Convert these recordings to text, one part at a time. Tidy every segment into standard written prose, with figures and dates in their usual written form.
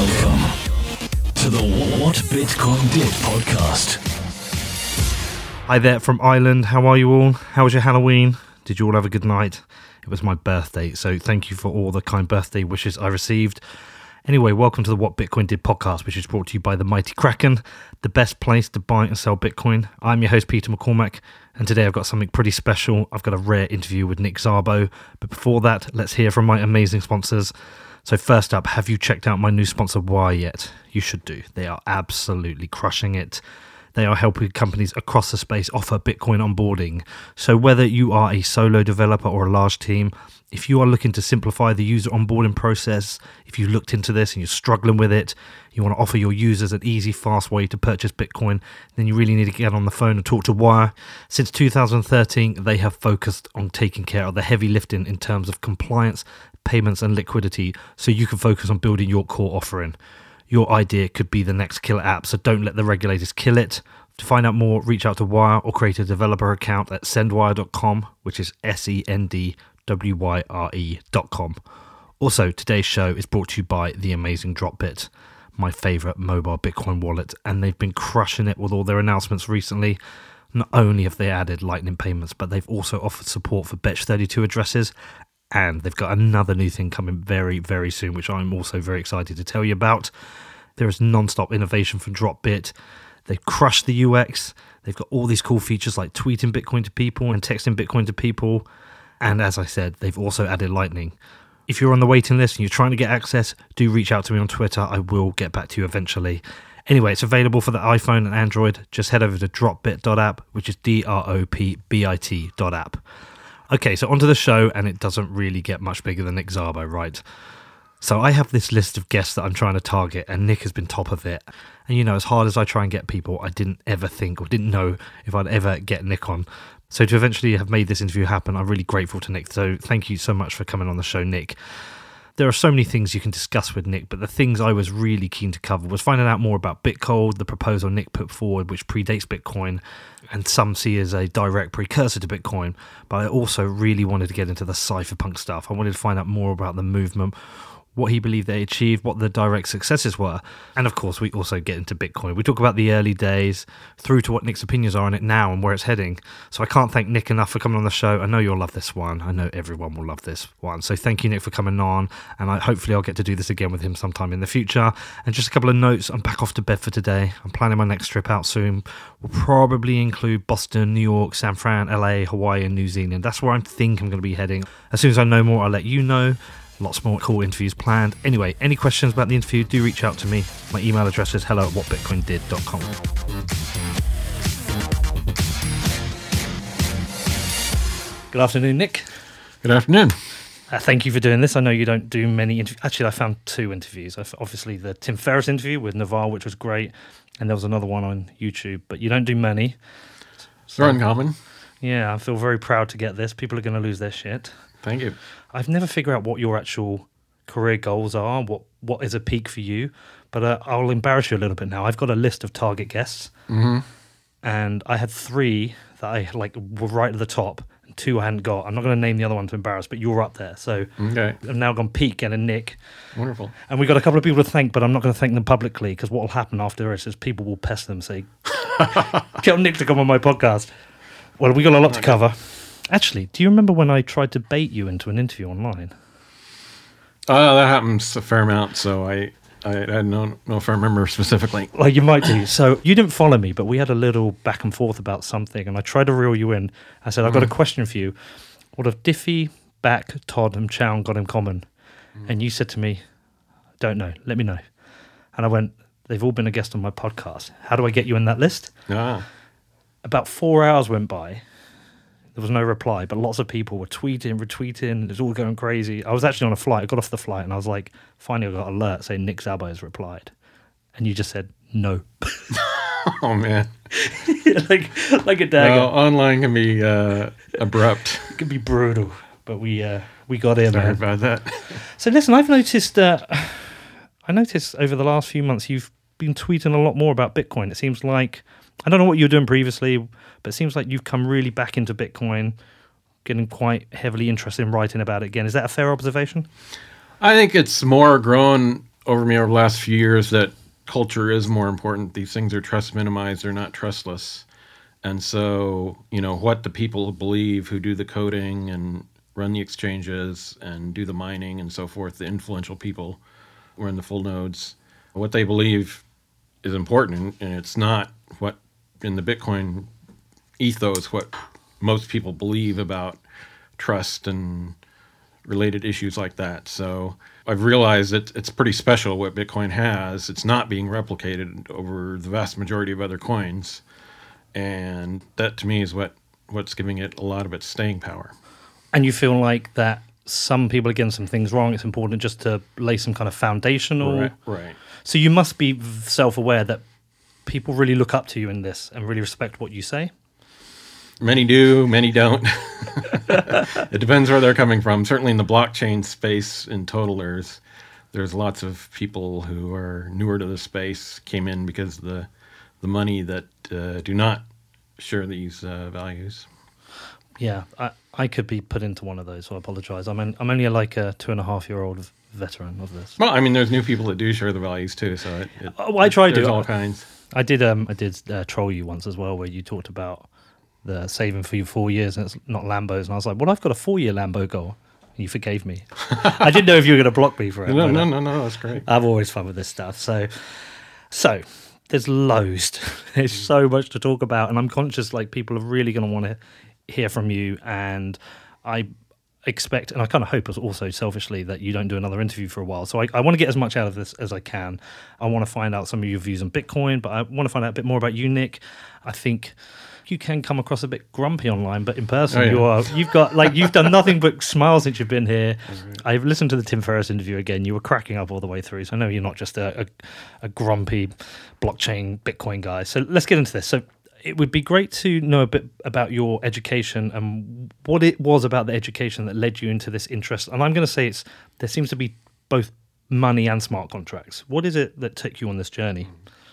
Welcome to the What Bitcoin Did podcast. Hi there from Ireland. How are you all? How was your Halloween? Did you all have a good night? It was my birthday, so thank you for all the kind birthday wishes I received. Anyway, welcome to the What Bitcoin Did podcast, which is brought to you by the Mighty Kraken, the best place to buy and sell Bitcoin. I'm your host, Peter McCormack, and today I've got something pretty special. I've got a rare interview with Nick Szabo, but before that, let's hear from my amazing sponsors. So first up, have you checked out my new sponsor, Wire, yet? You should do. They are absolutely crushing it. They are helping companies across the space offer Bitcoin onboarding. So whether you are a solo developer or a large team, if you are looking to simplify the user onboarding process, if you looked into this and you're struggling with it, you want to offer your users an easy, fast way to purchase Bitcoin, then you really need to get on the phone and talk to Wire. Since 2013, they have focused on taking care of the heavy lifting in terms of compliance, payments and liquidity, so you can focus on building your core offering. Your idea could be the next killer app, so don't let the regulators kill it. To find out more, reach out to Wire or create a developer account at sendwire.com, which is sendwyre.com. Also, today's show is brought to you by the amazing Dropbit, my favorite mobile Bitcoin wallet, and they've been crushing it with all their announcements recently. Not only have they added Lightning payments, but they've also offered support for Batch32 addresses, and they've got another new thing coming very, very soon, which I'm also very excited to tell you about. There is non-stop innovation from Dropbit. They've crushed the UX. They've got all these cool features like tweeting Bitcoin to people and texting Bitcoin to people. And as I said, they've also added Lightning. If you're on the waiting list and you're trying to get access, do reach out to me on Twitter. I will get back to you eventually. Anyway, it's available for the iPhone and Android. Just head over to dropbit.app, which is dropbit.app. Okay, so onto the show, and it doesn't really get much bigger than Nick Szabo, right? So I have this list of guests that I'm trying to target, and Nick has been top of it. And you know, as hard as I try and get people, I didn't ever think or didn't know if I'd ever get Nick on. So to eventually have made this interview happen, I'm really grateful to Nick. So thank you so much for coming on the show, Nick. There are so many things you can discuss with Nick, but the things I was really keen to cover was finding out more about Bitcoin, the proposal Nick put forward, which predates Bitcoin, and some see as a direct precursor to Bitcoin. But I also really wanted to get into the cypherpunk stuff. I wanted to find out more about the movement, what he believed they achieved, what the direct successes were. And of course, we also get into Bitcoin. We talk about the early days through to what Nick's opinions are on it now and where it's heading. So I can't thank Nick enough for coming on the show. I know you'll love this one. I know everyone will love this one. So thank you, Nick, for coming on. And hopefully I'll get to do this again with him sometime in the future. And just a couple of notes. I'm back off to bed for today. I'm planning my next trip out soon. We'll probably include Boston, New York, San Fran, LA, Hawaii, and New Zealand. That's where I think I'm going to be heading. As soon as I know more, I'll let you know. Lots more cool interviews planned. Anyway, any questions about the interview, do reach out to me. My email address is hello@whatbitcoindid.com. Good afternoon, Nick. Good afternoon. Thank you for doing this. I know you don't do many interviews. Actually, I found two interviews. Obviously, the Tim Ferriss interview with Naval, which was great, and there was another one on YouTube, but you don't do many. They're uncommon. Yeah, I feel very proud to get this. People are going to lose their shit. Thank you. I've never figured out what your actual career goals are, what is a peak for you, but I'll embarrass you a little bit now. I've got a list of target guests, and I had three that I were right at the top, and two I hadn't got. I'm not going to name the other one to embarrass, but you're up there. So Okay. I've now gone peak and a Nick. Wonderful. And we've got a couple of people to thank, but I'm not going to thank them publicly, because what will happen after this is people will pest them, say, tell Nick to come on my podcast. Well, we got a lot to cover. Actually, do you remember when I tried to bait you into an interview online? That happens a fair amount, so I don't know if I remember specifically. Well, you might do. So you didn't follow me, but we had a little back and forth about something, and I tried to reel you in. I said, I've got a question for you. What have Diffie, Back, Todd, and Chown got in common? And you said to me, don't know, let me know. And I went, they've all been a guest on my podcast. How do I get you in that list? About 4 hours went by. There was no reply, but lots of people were tweeting, retweeting. It was all going crazy. I was actually on a flight. I got off the flight, and I was like, finally I got an alert saying Nick Szabo has replied. And you just said, no. Oh, man. like a dagger. Well, online can be abrupt. It can be brutal, but we got in. Sorry about that. So listen, I've noticed over the last few months you've been tweeting a lot more about Bitcoin. It seems like, I don't know what you were doing previously, but it seems like you've come really back into Bitcoin, getting quite heavily interested in writing about it again. Is that a fair observation? I think it's more grown over me over the last few years that culture is more important. These things are trust minimized, they're not trustless. And so, what the people believe who do the coding and run the exchanges and do the mining and so forth, the influential people who are in the full nodes, what they believe is important, and it's not what in the Bitcoin ethos, what most people believe about trust and related issues like that. So I've realized that it's pretty special what Bitcoin has. It's not being replicated over the vast majority of other coins. And that to me is what's giving it a lot of its staying power. And you feel like that some people are getting some things wrong. It's important just to lay some kind of foundational. Right. So you must be self-aware that people really look up to you in this and really respect what you say. Many do, many don't. It depends where they're coming from. Certainly in the blockchain space in total, there's lots of people who are newer to the space, came in because of the money that do not share these values. Yeah, I could be put into one of those, so I apologize. I'm only like a 2.5-year-old veteran of this. Well, I mean, there's new people that do share the values too, so I try to. There's all kinds. I did troll you once as well, where you talked about the saving for you 4 years and it's not Lambos, and I was like, well, I've got a 4-year Lambo goal. And you forgave me. I didn't know if you were going to block me for it. No, that's great. I'm always fun with this stuff. So there's loads. There's so much to talk about, and I'm conscious like people are really going to want to hear from you, and I expect, and I kind of hope also selfishly, that you don't do another interview for a while. So I want to get as much out of this as I can. I want to find out some of your views on Bitcoin, but I want to find out a bit more about you, Nick. I think you can come across a bit grumpy online, but in person you've done nothing but smile since you've been here. I've listened to the Tim Ferriss interview again. You were cracking up all the way through, so I know you're not just a grumpy blockchain Bitcoin guy. So let's get into this. So it would be great to know a bit about your education and what it was about the education that led you into this interest. And I'm going to say there seems to be both money and smart contracts. What is it that took you on this journey?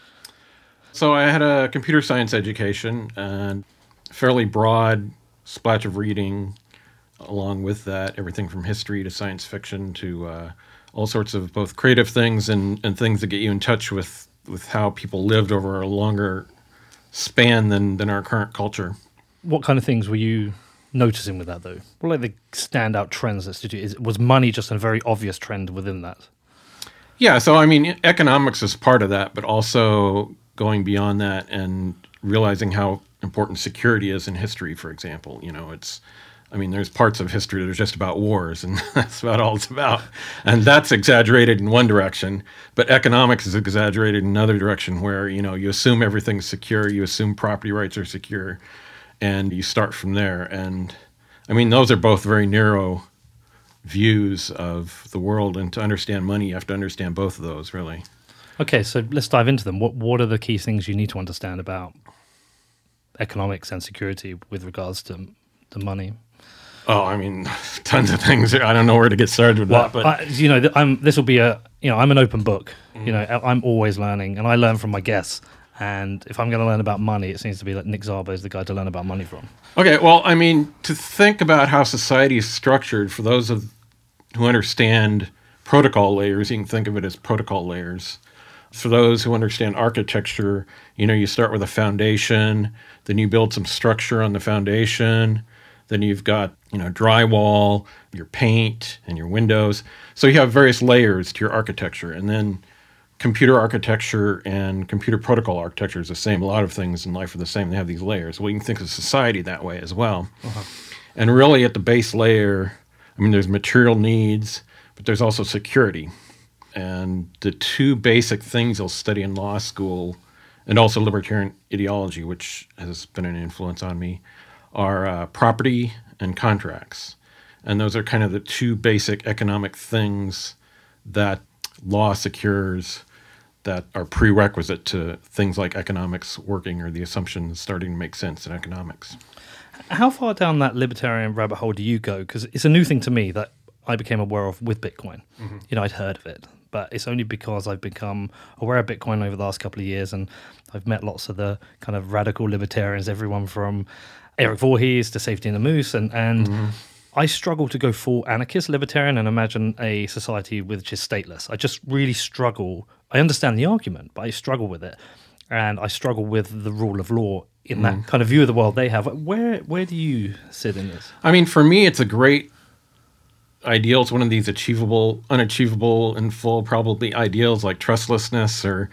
So I had a computer science education and fairly broad splash of reading along with that, everything from history to science fiction to all sorts of both creative things and things that get you in touch with how people lived over a longer span than our current culture. What kind of things were you noticing with that, though? What are like the standout trends that stood you? Was money just a very obvious trend within that? Yeah, so I mean, economics is part of that, but also going beyond that and realizing how important security is in history, for example. There's parts of history that are just about wars, and that's about all it's about. And that's exaggerated in one direction, but economics is exaggerated in another direction where, you assume everything's secure, you assume property rights are secure, and you start from there. And I mean, those are both very narrow views of the world, and to understand money, you have to understand both of those, really. Okay, so let's dive into them. What are the key things you need to understand about economics and security with regards to the money? Oh, I mean, tons of things. I don't know where to get started with that. But this will be I'm an open book. Mm-hmm. I'm always learning, and I learn from my guests. And if I'm going to learn about money, it seems to be that Nick Szabo is the guy to learn about money from. Okay, well, I mean, to think about how society is structured, for those who understand protocol layers, you can think of it as protocol layers. For those who understand architecture, you start with a foundation, then you build some structure on the foundation, then you've got, drywall, your paint, and your windows. So you have various layers to your architecture, and then computer architecture and computer protocol architecture is the same. A lot of things in life are the same. They have these layers. Well, you can think of society that way as well. Uh-huh. And really at the base layer, there's material needs, but there's also security. And the two basic things you'll study in law school, and also libertarian ideology, which has been an influence on me, are property and contracts. And those are kind of the two basic economic things that law secures that are prerequisite to things like economics working, or the assumptions starting to make sense in economics. How far down that libertarian rabbit hole do you go? Because it's a new thing to me that I became aware of with Bitcoin. Mm-hmm. I'd heard of it, but it's only because I've become aware of Bitcoin over the last couple of years, and I've met lots of the kind of radical libertarians, everyone from Eric Voorhees to Safety and the Moose, and mm-hmm. I struggle to go full anarchist libertarian and imagine a society which is stateless. I just really struggle. I understand the argument, but I struggle with it. And I struggle with the rule of law in that kind of view of the world they have. Where do you sit in this? I mean, for me, it's a great ideal. It's one of these achievable, unachievable in full probably ideals like trustlessness or,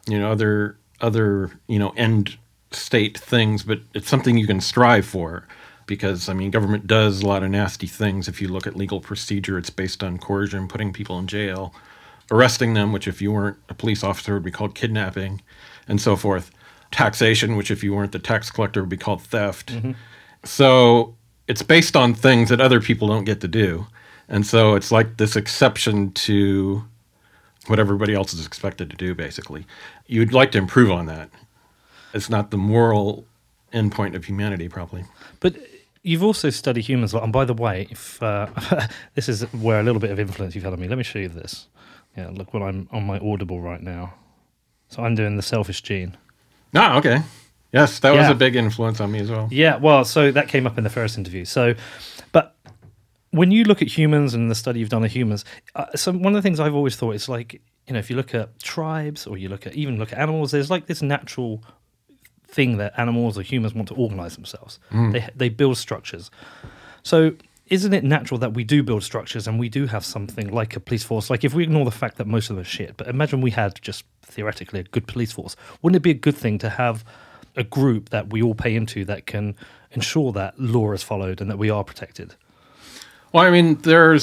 other end state things, but it's something you can strive for because, I mean, government does a lot of nasty things. If you look at legal procedure, it's based on coercion, putting people in jail, arresting them, which if you weren't a police officer would be called kidnapping, and so forth. Taxation, which if you weren't the tax collector would be called theft. So it's based on things that other people don't get to do. And so it's like this exception to what everybody else is expected to do, basically. You'd like to improve on that. It's not the moral endpoint of humanity, probably. But you've also studied humans a lot. And by the way, if this is where a little bit of influence you've had on me. Let me show you this. Yeah, look what I'm on my Audible right now. So I'm doing The Selfish Gene. Ah, okay. Yes, that was a big influence on me as well. Yeah, well, so that came up in the first interview. So, but when you look at humans and the study you've done of humans, so one of the things I've always thought is like, if you look at tribes or you look at animals, there's like this natural thing that animals or humans want to organize themselves. They build structures. So isn't it natural that we do build structures and we do have something like a police force? Like if we ignore the fact that most of them are shit, but imagine we had just theoretically a good police force. Wouldn't it be a good thing to have a group that we all pay into that can ensure that law is followed and that we are protected? Well, I mean,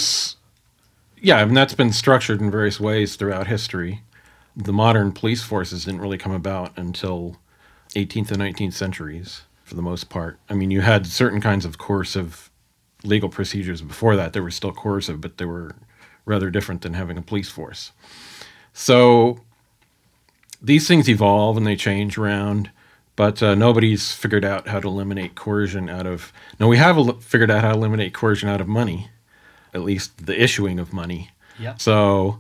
that's been structured in various ways throughout history. The modern police forces didn't really come about until 18th and 19th centuries, for the most part. I mean, you had certain kinds of coercive legal procedures before that. They were still coercive, but they were rather different than having a police force. So these things evolve and they change around, but nobody's figured out how to eliminate coercion out of... No, we have figured out how to eliminate coercion out of money, at least the issuing of money. Yeah. So,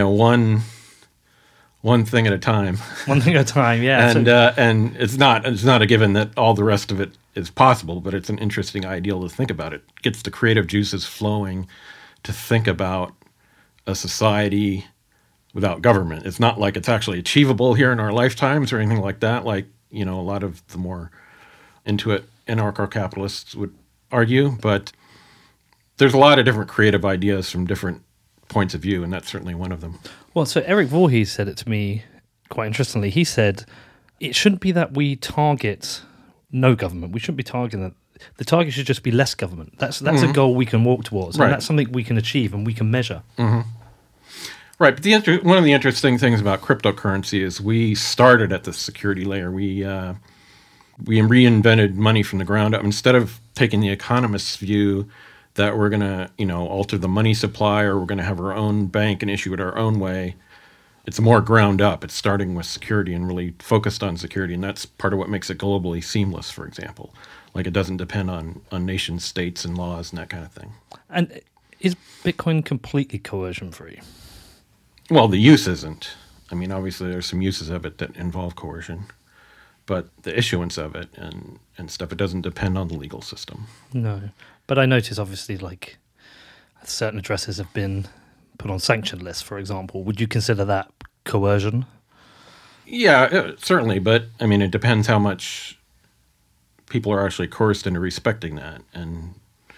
one thing at a time. One thing at a time, yeah. And it's not a given that all the rest of it is possible, but it's an interesting ideal to think about. It gets the creative juices flowing to think about a society without government. It's not like it's actually achievable here in our lifetimes or anything like that, like, a lot of the more into it anarcho-capitalists would argue, but there's a lot of different creative ideas from different points of view, and that's certainly one of them. Well, so Eric Voorhees said it to me quite interestingly. He said, it shouldn't be that we target no government. We shouldn't be targeting that. The target should just be less government. That's a goal we can walk towards, right. And that's something we can achieve and we can measure. Right, but one of the interesting things about cryptocurrency is we started at the security layer. We reinvented money from the ground up. Instead of taking the economist's view that we're going to, alter the money supply or we're going to have our own bank and issue it our own way, it's more ground up. It's starting with security and really focused on security, and that's part of what makes it globally seamless, for example. Like it doesn't depend on nation states and laws and that kind of thing. And is Bitcoin completely coercion-free? Well, the use isn't. I mean, obviously there's some uses of it that involve coercion, but the issuance of it and stuff, it doesn't depend on the legal system. No. But I notice, obviously, like certain addresses have been put on sanctioned lists, for example. Would you consider that coercion? Yeah, certainly. But, I mean, it depends how much people are actually coerced into respecting that. And,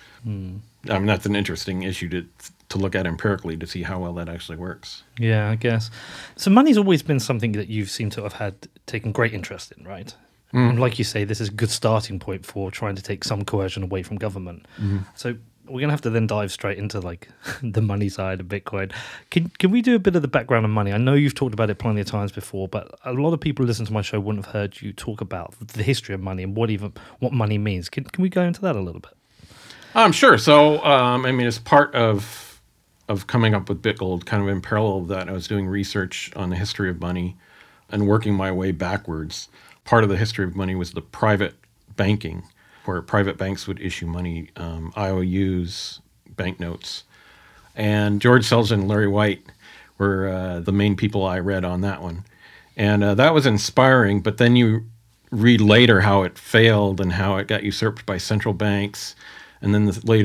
I mean, that's an interesting issue to look at empirically to see how well that actually works. Yeah, I guess. So money's always been something that you've seemed to have taken great interest in, right? And like you say, this is a good starting point for trying to take some coercion away from government. So we're going to have to then dive straight into like the money side of Bitcoin. Can we do a bit of the background of money? I know you've talked about it plenty of times before, but a lot of people who listen to my show wouldn't have heard you talk about the history of money and what money means. Can we go into that a little bit? Sure. So, I mean, as part of coming up with BitGold, kind of in parallel with that, I was doing research on the history of money and working my way backwards. Part of the history of money was the private banking, where private banks would issue money, IOUs, banknotes. And George Selgin and Larry White were the main people I read on that one. And that was inspiring, but then you read later how it failed and how it got usurped by central banks. And then later,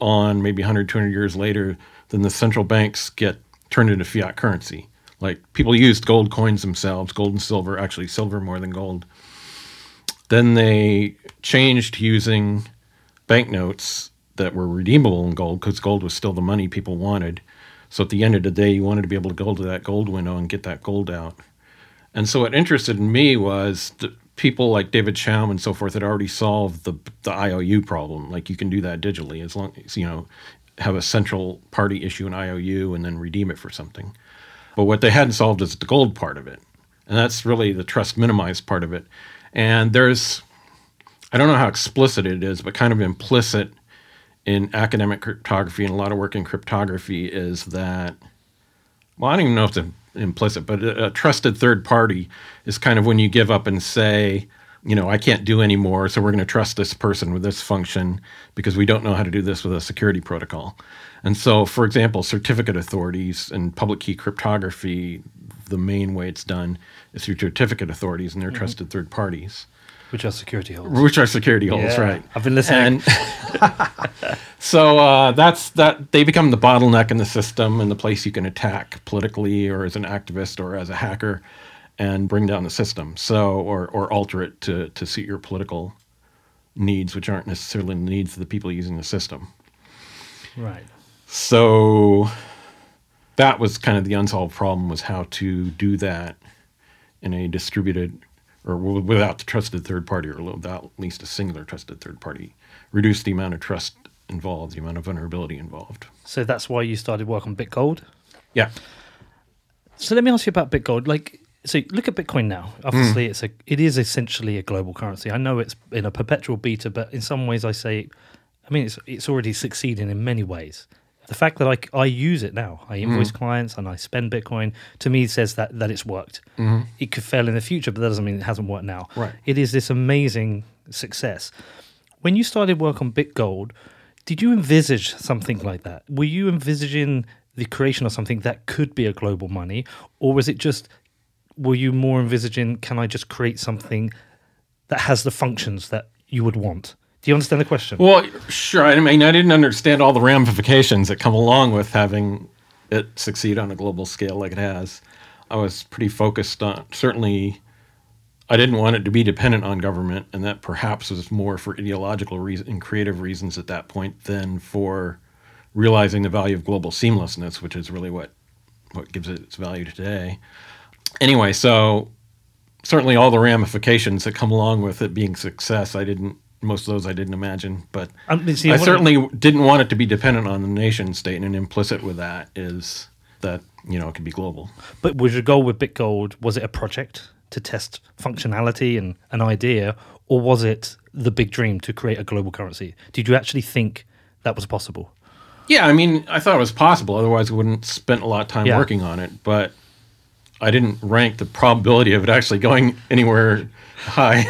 on, maybe 100, 200 years later, then the central banks get turned into fiat currency. Like, people used gold coins themselves, gold and silver, actually silver more than gold. Then they changed to using banknotes that were redeemable in gold, because gold was still the money people wanted. So at the end of the day, you wanted to be able to go to that gold window and get that gold out. And so what interested in me was that people like David Chaum and so forth had already solved the IOU problem. Like, you can do that digitally as long as, have a central party issue an IOU and then redeem it for something. But what they hadn't solved is the gold part of it. And that's really the trust minimized part of it. And there's, I don't know how explicit it is, but kind of implicit in academic cryptography and a lot of work in cryptography is that, well, I don't even know if it's implicit, but a trusted third party is kind of when you give up and say, I can't do anymore, so we're going to trust this person with this function because we don't know how to do this with a security protocol. And so, for example, certificate authorities and public key cryptography, the main way it's done is through certificate authorities and they're trusted third parties. Which are security holes. Which are security holes, Yeah, right. I've been listening. And so that's that. They become the bottleneck in the system and the place you can attack politically or as an activist or as a hacker and bring down the system. So, or alter it to suit your political needs, which aren't necessarily the needs of the people using the system. Right. So that was kind of the unsolved problem, was how to do that in a distributed or without the trusted third party, or without at least a singular trusted third party. Reduce the amount of trust involved, the amount of vulnerability involved. So that's why you started work on BitGold? Yeah. So let me ask you about BitGold. So look at Bitcoin now. Obviously, it is essentially a global currency. I know it's in a perpetual beta, but in some ways it's already succeeding in many ways. The fact that I use it now, I invoice clients and I spend Bitcoin, to me says that it's worked. Mm-hmm. It could fail in the future, but that doesn't mean it hasn't worked now. Right. It is this amazing success. When you started work on BitGold, did you envisage something like that? Were you envisaging the creation of something that could be a global money, or was it just, were you more envisaging, can I just create something that has the functions that you would want? Do you understand the question? Well, sure. I mean, I didn't understand all the ramifications that come along with having it succeed on a global scale like it has. I was pretty focused on, certainly, I didn't want it to be dependent on government, and that perhaps was more for ideological reasons and creative reasons at that point than for realizing the value of global seamlessness, which is really what gives it its value today. Anyway, so certainly all the ramifications that come along with it being success, most of those I didn't imagine, but I certainly didn't want it to be dependent on the nation state, and implicit with that is that, it could be global. But was your goal with BitGold, was it a project to test functionality and an idea, or was it the big dream to create a global currency? Did you actually think that was possible? Yeah, I mean, I thought it was possible, otherwise I wouldn't spent a lot of time working on it, but I didn't rank the probability of it actually going anywhere high.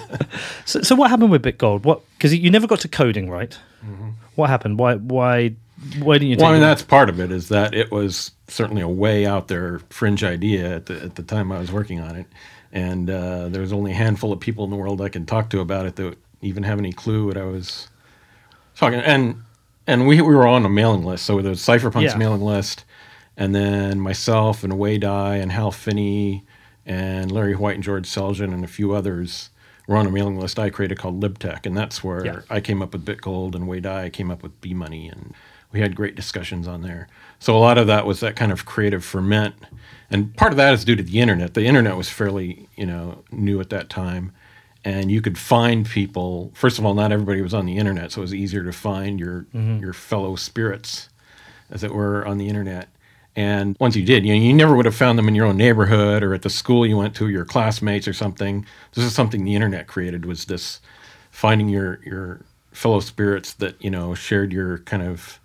So what happened with BitGold? Because you never got to coding, right? Mm-hmm. What happened? Why didn't you? That's part of it. Is that it was certainly a way out there fringe idea at the time I was working on it, and there was only a handful of people in the world I could talk to about it that even have any clue what I was talking. And we were on a mailing list, so there was Cypherpunk's mailing list, and then myself and Wei Dai and Hal Finney and Larry White and George Selgin and a few others were on a mailing list I created called LibTech, and that's where I came up with BitGold, and Wei Dai came up with B-Money, and we had great discussions on there. So a lot of that was that kind of creative ferment, and part of that is due to the internet. The internet was fairly, new at that time, and you could find people. First of all, not everybody was on the internet, so it was easier to find your fellow spirits, as it were, on the internet. And once you did, you never would have found them in your own neighborhood or at the school you went to, your classmates or something. This is something the internet created, was this finding your fellow spirits that, shared your kind of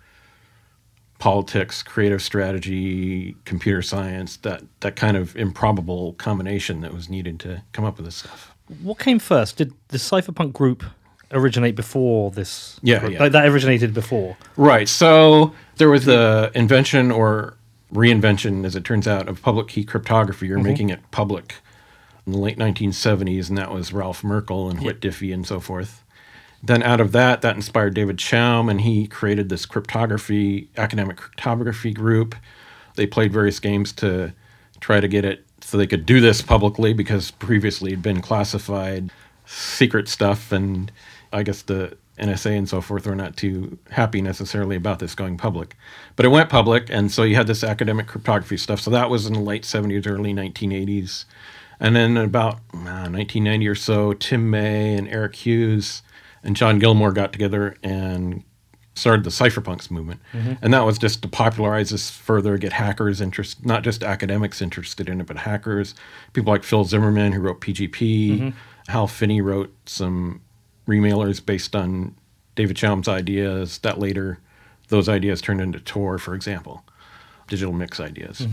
politics, creative strategy, computer science, that kind of improbable combination that was needed to come up with this stuff. What came first? Did the Cypherpunk group originate before this? Yeah. Like that originated before? Right. So there was the invention or reinvention, as it turns out, of public key cryptography, or making it public, in the late 1970s, and that was Ralph Merkle and Whit Diffie and so forth. Then out of that inspired David Chaum, and he created this academic cryptography group. They played various games to try to get it so they could do this publicly, because previously it had been classified secret stuff, and I guess the NSA and so forth were not too happy necessarily about this going public. But it went public, and so you had this academic cryptography stuff. So that was in the late 70s, early 1980s. And then about 1990 or so, Tim May and Eric Hughes and John Gilmore got together and started the cypherpunks movement. And that was just to popularize this further, get hackers interested, not just academics interested in it, but hackers. People like Phil Zimmerman, who wrote PGP. Hal Finney wrote some remailers based on David Chaum's ideas that later, those ideas turned into Tor, for example, digital mix ideas.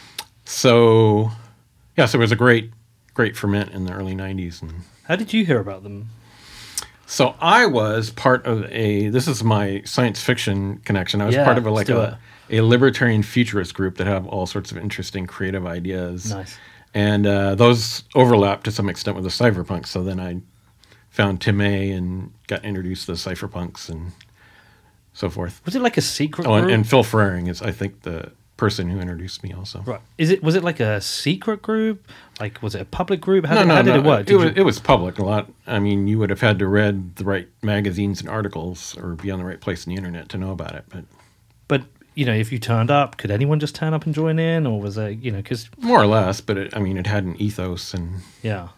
So, yeah, so it was a great ferment in the early 90s. And How did you hear about them? so I was part of this is my science fiction connection. I was Yeah, part of let's do a libertarian futurist group that have all sorts of interesting creative ideas. Nice. And those overlapped to some extent with the cypherpunks. So then I found Tim May and got introduced to the cypherpunks and so forth. Was it like a secret Oh, group? and Phil Frering is, I think, the person who introduced me also. Right. Was it like a secret group? Like, was it a public group? How No, did it work? It was public a lot. I mean, you would have had to read the right magazines and articles or be on the right place in the internet to know about it. But, if you turned up, could anyone just turn up and join in? Or was it, because... More or less, but it had an ethos and... Yeah.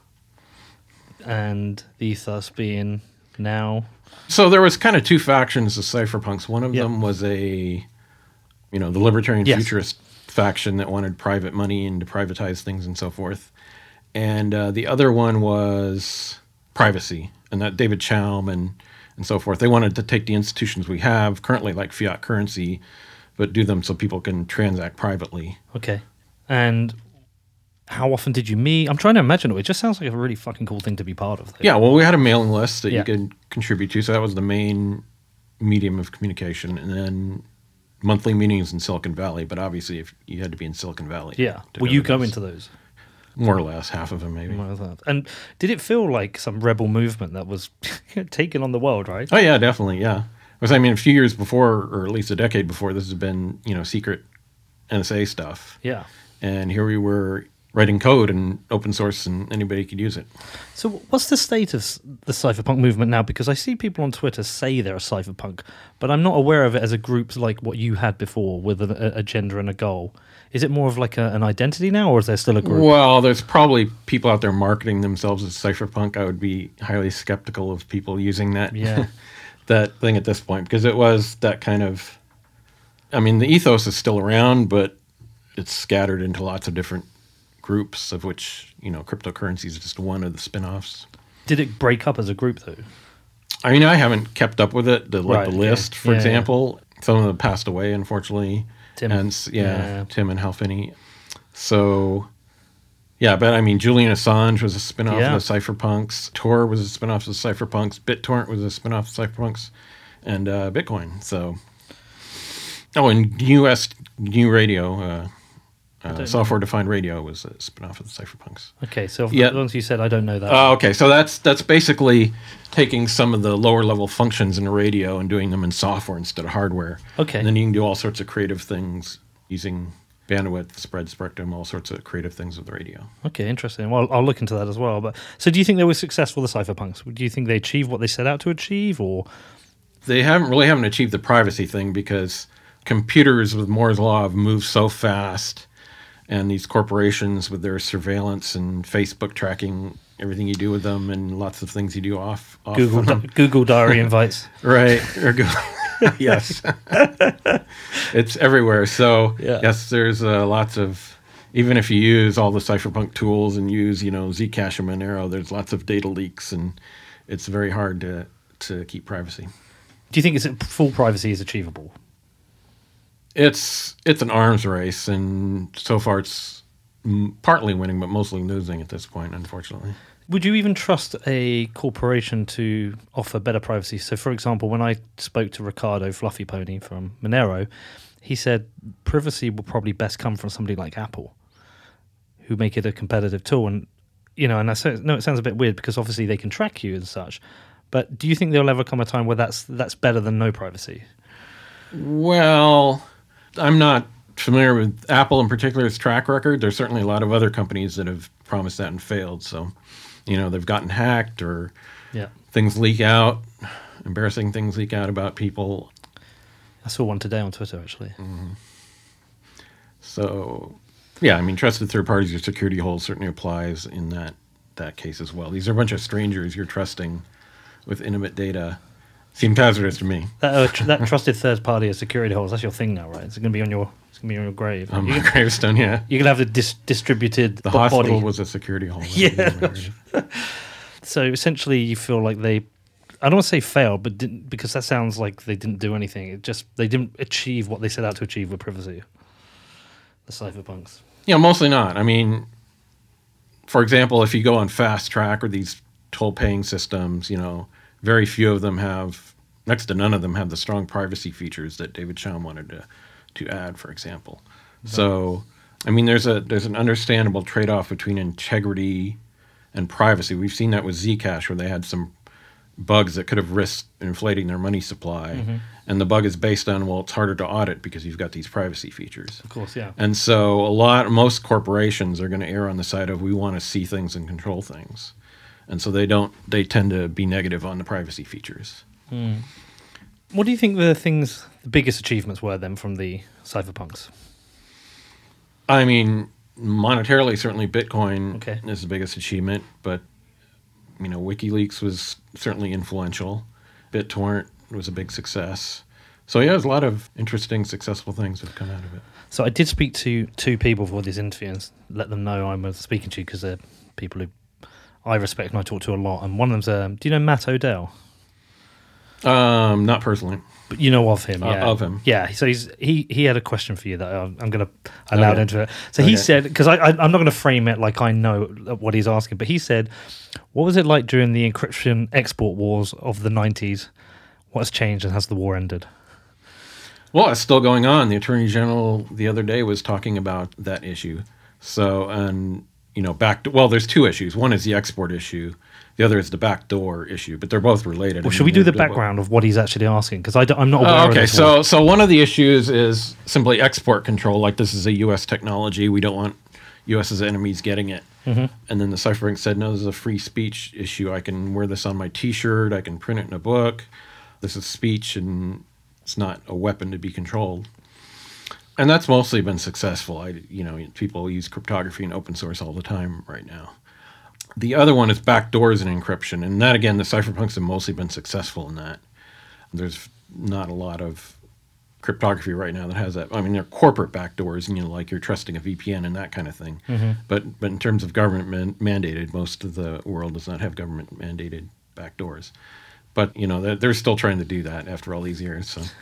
And the ethos being now... So there was kind of two factions of cypherpunks. One of Yeah. them was the libertarian Yes. futurist faction that wanted private money and to privatize things and so forth. And the other one was privacy, and that David Chaum and so forth. They wanted to take the institutions we have currently, like fiat currency, but do them so people can transact privately. Okay. And how often did you meet? I'm trying to imagine it. It just sounds like a really fucking cool thing to be part of. Though. Yeah, well, we had a mailing list that Yeah. you could contribute to, so that was the main medium of communication. And then monthly meetings in Silicon Valley, but obviously if you had to be in Silicon Valley. Yeah. to Will go you to go those. into those? More or less, half of them maybe. And did it feel like some rebel movement that was taking on the world, right? Oh yeah, definitely, yeah. Because a few years before, or at least a decade before, this has been, secret NSA stuff. Yeah. And here we were writing code and open source, and anybody could use it. So what's the state of the cypherpunk movement now? Because I see people on Twitter say they're a cypherpunk, but I'm not aware of it as a group like what you had before with an agenda and a goal. Is it more of like an identity now, or is there still a group? Well, there's probably people out there marketing themselves as cypherpunk. I would be highly skeptical of people using that Yeah. that thing at this point, because it was that kind of... the ethos is still around, but it's scattered into lots of different groups, of which, cryptocurrency is just one of the spin-offs. Did it break up as a group, though? I haven't kept up with it. The list, for example. Some of them passed away, unfortunately. Tim. And Tim and Hal Finney. So, yeah, but Julian Assange was a spin-off Yeah. of the cypherpunks. Tor was a spin-off of the cypherpunks. BitTorrent was a spin-off of the cypherpunks. And Bitcoin. So, and New Radio, software-defined radio was a spin-off of the cypherpunks. Okay, so Yeah. once you said I don't know that. Okay, so that's basically taking some of the lower level functions in a radio and doing them in software instead of hardware. Okay. And then you can do all sorts of creative things using bandwidth, spread spectrum, all sorts of creative things with the radio. Okay, interesting. Well, I'll look into that as well. But so, do you think they were successful, the cypherpunks? Do you think they achieved what they set out to achieve, or? They haven't achieved the privacy thing, because computers with Moore's law have moved so fast, and these corporations with their surveillance and Facebook tracking everything you do with them, and lots of things you do off Google Diary invites. Right. Yes. It's everywhere. So, Yeah. yes, there's lots of, even if you use all the cypherpunk tools and use, Zcash and Monero, there's lots of data leaks, and it's very hard to keep privacy. Do you think full privacy is achievable? It's an arms race, and so far it's partly winning, but mostly losing at this point, unfortunately. Would you even trust a corporation to offer better privacy? So, for example, when I spoke to Ricardo Fluffy Pony from Monero, he said privacy will probably best come from somebody like Apple, who make it a competitive tool. And, and I know it sounds a bit weird because obviously they can track you and such, But do you think there'll ever come a time where that's better than no privacy? Well, I'm not familiar with Apple in particular's track record. There's certainly a lot of other companies that have promised that and failed. So, they've gotten hacked or things leak out, embarrassing things leak out about people. I saw one today on Twitter, actually. Mm-hmm. So, yeah, trusted third parties or security holes certainly applies in that case as well. These are a bunch of strangers you're trusting with intimate data. Seemed hazardous to me. That trusted third party as security holes, that's your thing now, right? It's going to be on your grave. On my gravestone, yeah. You're going to have the distributed The body. hospital was a security hole. Yeah. So essentially you feel like they, I don't want to say failed, but didn't, because that sounds like they didn't do anything. They didn't achieve what they set out to achieve with privacy. The cypherpunks. Mostly not. For example, if you go on Fast Track or these toll-paying systems, very few of them have, next to none of them have the strong privacy features that David Chaum wanted to add, for example. Right. So, there's an understandable trade-off between integrity and privacy. We've seen that with Zcash, where they had some bugs that could have risked inflating their money supply. Mm-hmm. And the bug is based on, it's harder to audit because you've got these privacy features. Of course, yeah. And so most corporations are going to err on the side of, we want to see things and control things. And so they tend to be negative on the privacy features. What do you think the biggest achievements were then from the cypherpunks? Monetarily, certainly Bitcoin is the biggest achievement, but WikiLeaks was certainly influential. BitTorrent was a big success. So there's a lot of interesting, successful things that have come out of it. So I did speak to two people for this interview and let them know I'm speaking to you because they're people who I respect and I talk to a lot. And one of them's, do you know Matt Odell? Not personally. But you know of him, yeah. Of him. Yeah, so he had a question for you that I'm going to allow into it. So he said, because I'm not going to frame it like I know what he's asking, but he said, what was it like during the encryption export wars of the 90s? What has changed and has the war ended? Well, it's still going on. The Attorney General the other day was talking about that issue. So, and there's two issues. One is the export issue. The other is the backdoor issue, but they're both related. Well, should we do the background of what he's actually asking? Because I'm not aware of this. So one of the issues is simply export control. Like, this is a U.S. technology. We don't want U.S.'s enemies getting it. Mm-hmm. And then the cypherpunk said, no, this is a free speech issue. I can wear this on my T-shirt. I can print it in a book. This is speech, and it's not a weapon to be controlled. And that's mostly been successful. People use cryptography and open source all the time right now. The other one is backdoors and encryption. And that, again, the cypherpunks have mostly been successful in that. There's not a lot of cryptography right now that has that. They're corporate backdoors, like you're trusting a VPN and that kind of thing. Mm-hmm. But in terms of government mandated, most of the world does not have government mandated backdoors. But, they're still trying to do that after all these years. So.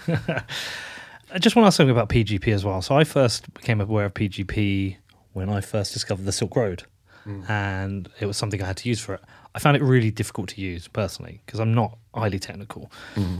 I just want to ask something about PGP as well. So I first became aware of PGP when I first discovered the Silk Road. And it was something I had to use for it. I found it really difficult to use personally because I'm not highly technical.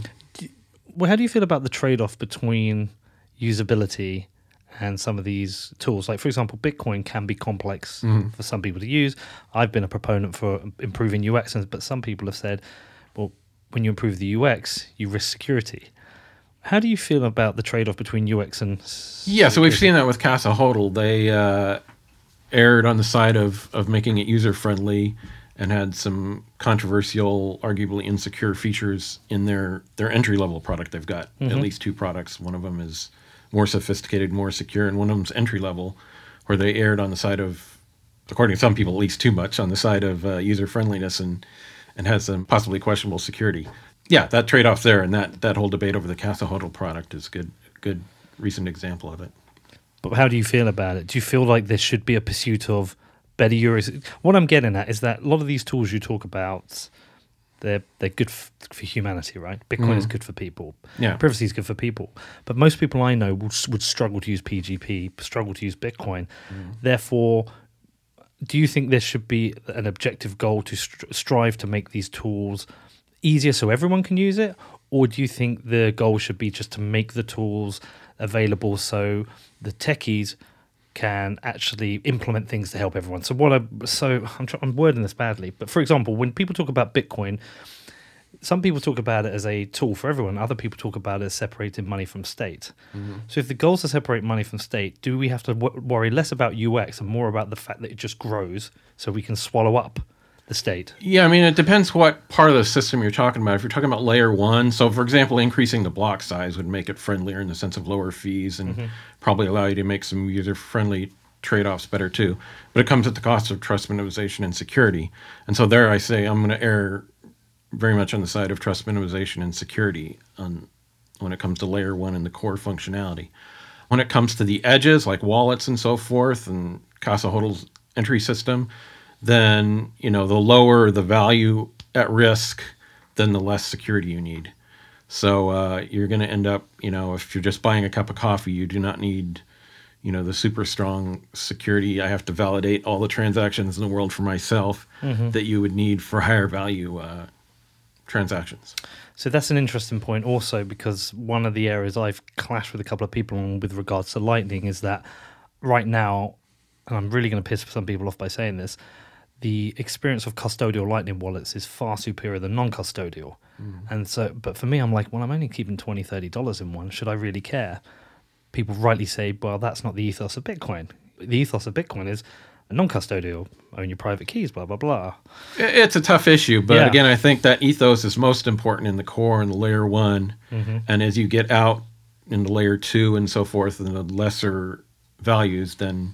How do you feel about the trade-off between usability and some of these tools? Like, for example, Bitcoin can be complex for some people to use. I've been a proponent for improving UX, but some people have said, well, when you improve the UX, you risk security. How do you feel about the trade-off between UX and security? Yeah, so we've seen that with Casa Hodl. They erred on the side of making it user-friendly and had some controversial, arguably insecure features in their entry-level product. They've got at least two products. One of them is more sophisticated, more secure, and one of them's entry-level, where they erred on the side of, according to some people, at least too much, on the side of user-friendliness and has some possibly questionable security. Yeah, that trade-off there and that whole debate over the Casa Hodl product is a good recent example of it. But how do you feel about it? Do you feel like there should be a pursuit of better UX? What I'm getting at is that a lot of these tools you talk about, they're good for humanity, right? Bitcoin is good for people. Yeah. Privacy is good for people. But most people I know would struggle to use PGP, struggle to use Bitcoin. Therefore, do you think there should be an objective goal to strive to make these tools easier so everyone can use it? Or do you think the goal should be just to make the tools available so the techies can actually implement things to help everyone? I'm wording this badly, but for example, when people talk about Bitcoin, some people talk about it as a tool for everyone. Other people talk about it as separating money from state. So if the goal is to separate money from state, do we have to worry less about UX and more about the fact that it just grows so we can swallow up the state? Yeah, I mean, it depends what part of the system you're talking about. If you're talking about layer one, so for example, increasing the block size would make it friendlier in the sense of lower fees and probably allow you to make some user-friendly trade-offs better too. But it comes at the cost of trust minimization and security. And so there I say I'm going to err very much on the side of trust minimization and security when it comes to layer one and the core functionality. When it comes to the edges, like wallets and so forth, and Casa Hodl's entry system, then the lower the value at risk, then the less security you need. So you're going to end up, if you're just buying a cup of coffee, you do not need, the super strong security. I have to validate all the transactions in the world for myself that you would need for higher value transactions. So that's an interesting point also, because one of the areas I've clashed with a couple of people on with regards to Lightning is that right now, and I'm really going to piss some people off by saying this, the experience of custodial Lightning wallets is far superior than non-custodial. And so, but for me, I'm like, well, I'm only keeping $20, $30 in one. Should I really care? People rightly say, well, that's not the ethos of Bitcoin. The ethos of Bitcoin is non-custodial, own your private keys, blah, blah, blah. It's a tough issue, but again, I think that ethos is most important in the core and the layer one. And as you get out into layer two and so forth, and the lesser values, then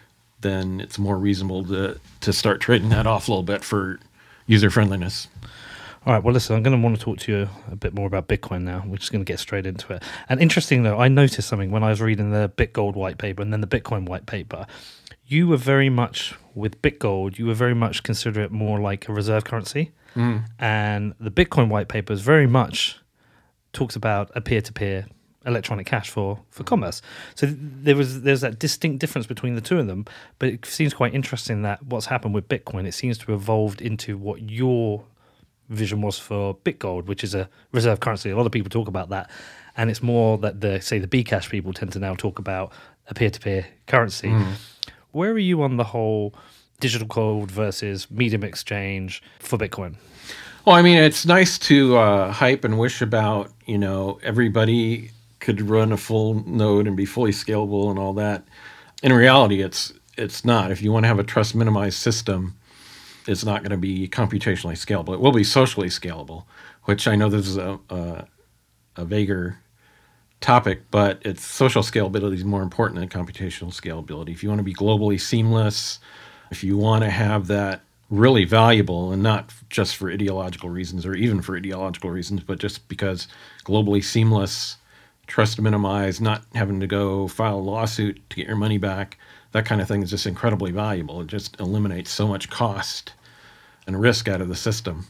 it's more reasonable to start trading that off a little bit for user friendliness. All right, well, listen, I'm going to want to talk to you a bit more about Bitcoin now. We're just going to get straight into it. And interesting, though, I noticed something when I was reading the BitGold white paper and then the Bitcoin white paper. You were very much, with BitGold, you were very much consider it more like a reserve currency. And the Bitcoin white paper is very much talks about a peer-to-peer electronic cash for commerce. So there's that distinct difference between the two of them, but it seems quite interesting that what's happened with Bitcoin, it seems to have evolved into what your vision was for BitGold, which is a reserve currency. A lot of people talk about that, and it's more that the Bcash people tend to now talk about a peer-to-peer currency. Where are you on the whole digital gold versus medium exchange for Bitcoin? Well, I mean, it's nice to hype and wish about, everybody could run a full node and be fully scalable and all that. In reality, it's not. If you want to have a trust minimized system, it's not going to be computationally scalable. It will be socially scalable, which I know this is a vaguer topic, but it's social scalability is more important than computational scalability. If you want to be globally seamless, if you want to have that really valuable, and not just for ideological reasons or even for ideological reasons, but just because globally seamless, trust minimized, not having to go file a lawsuit to get your money back, that kind of thing is just incredibly valuable. It just eliminates so much cost and risk out of the system.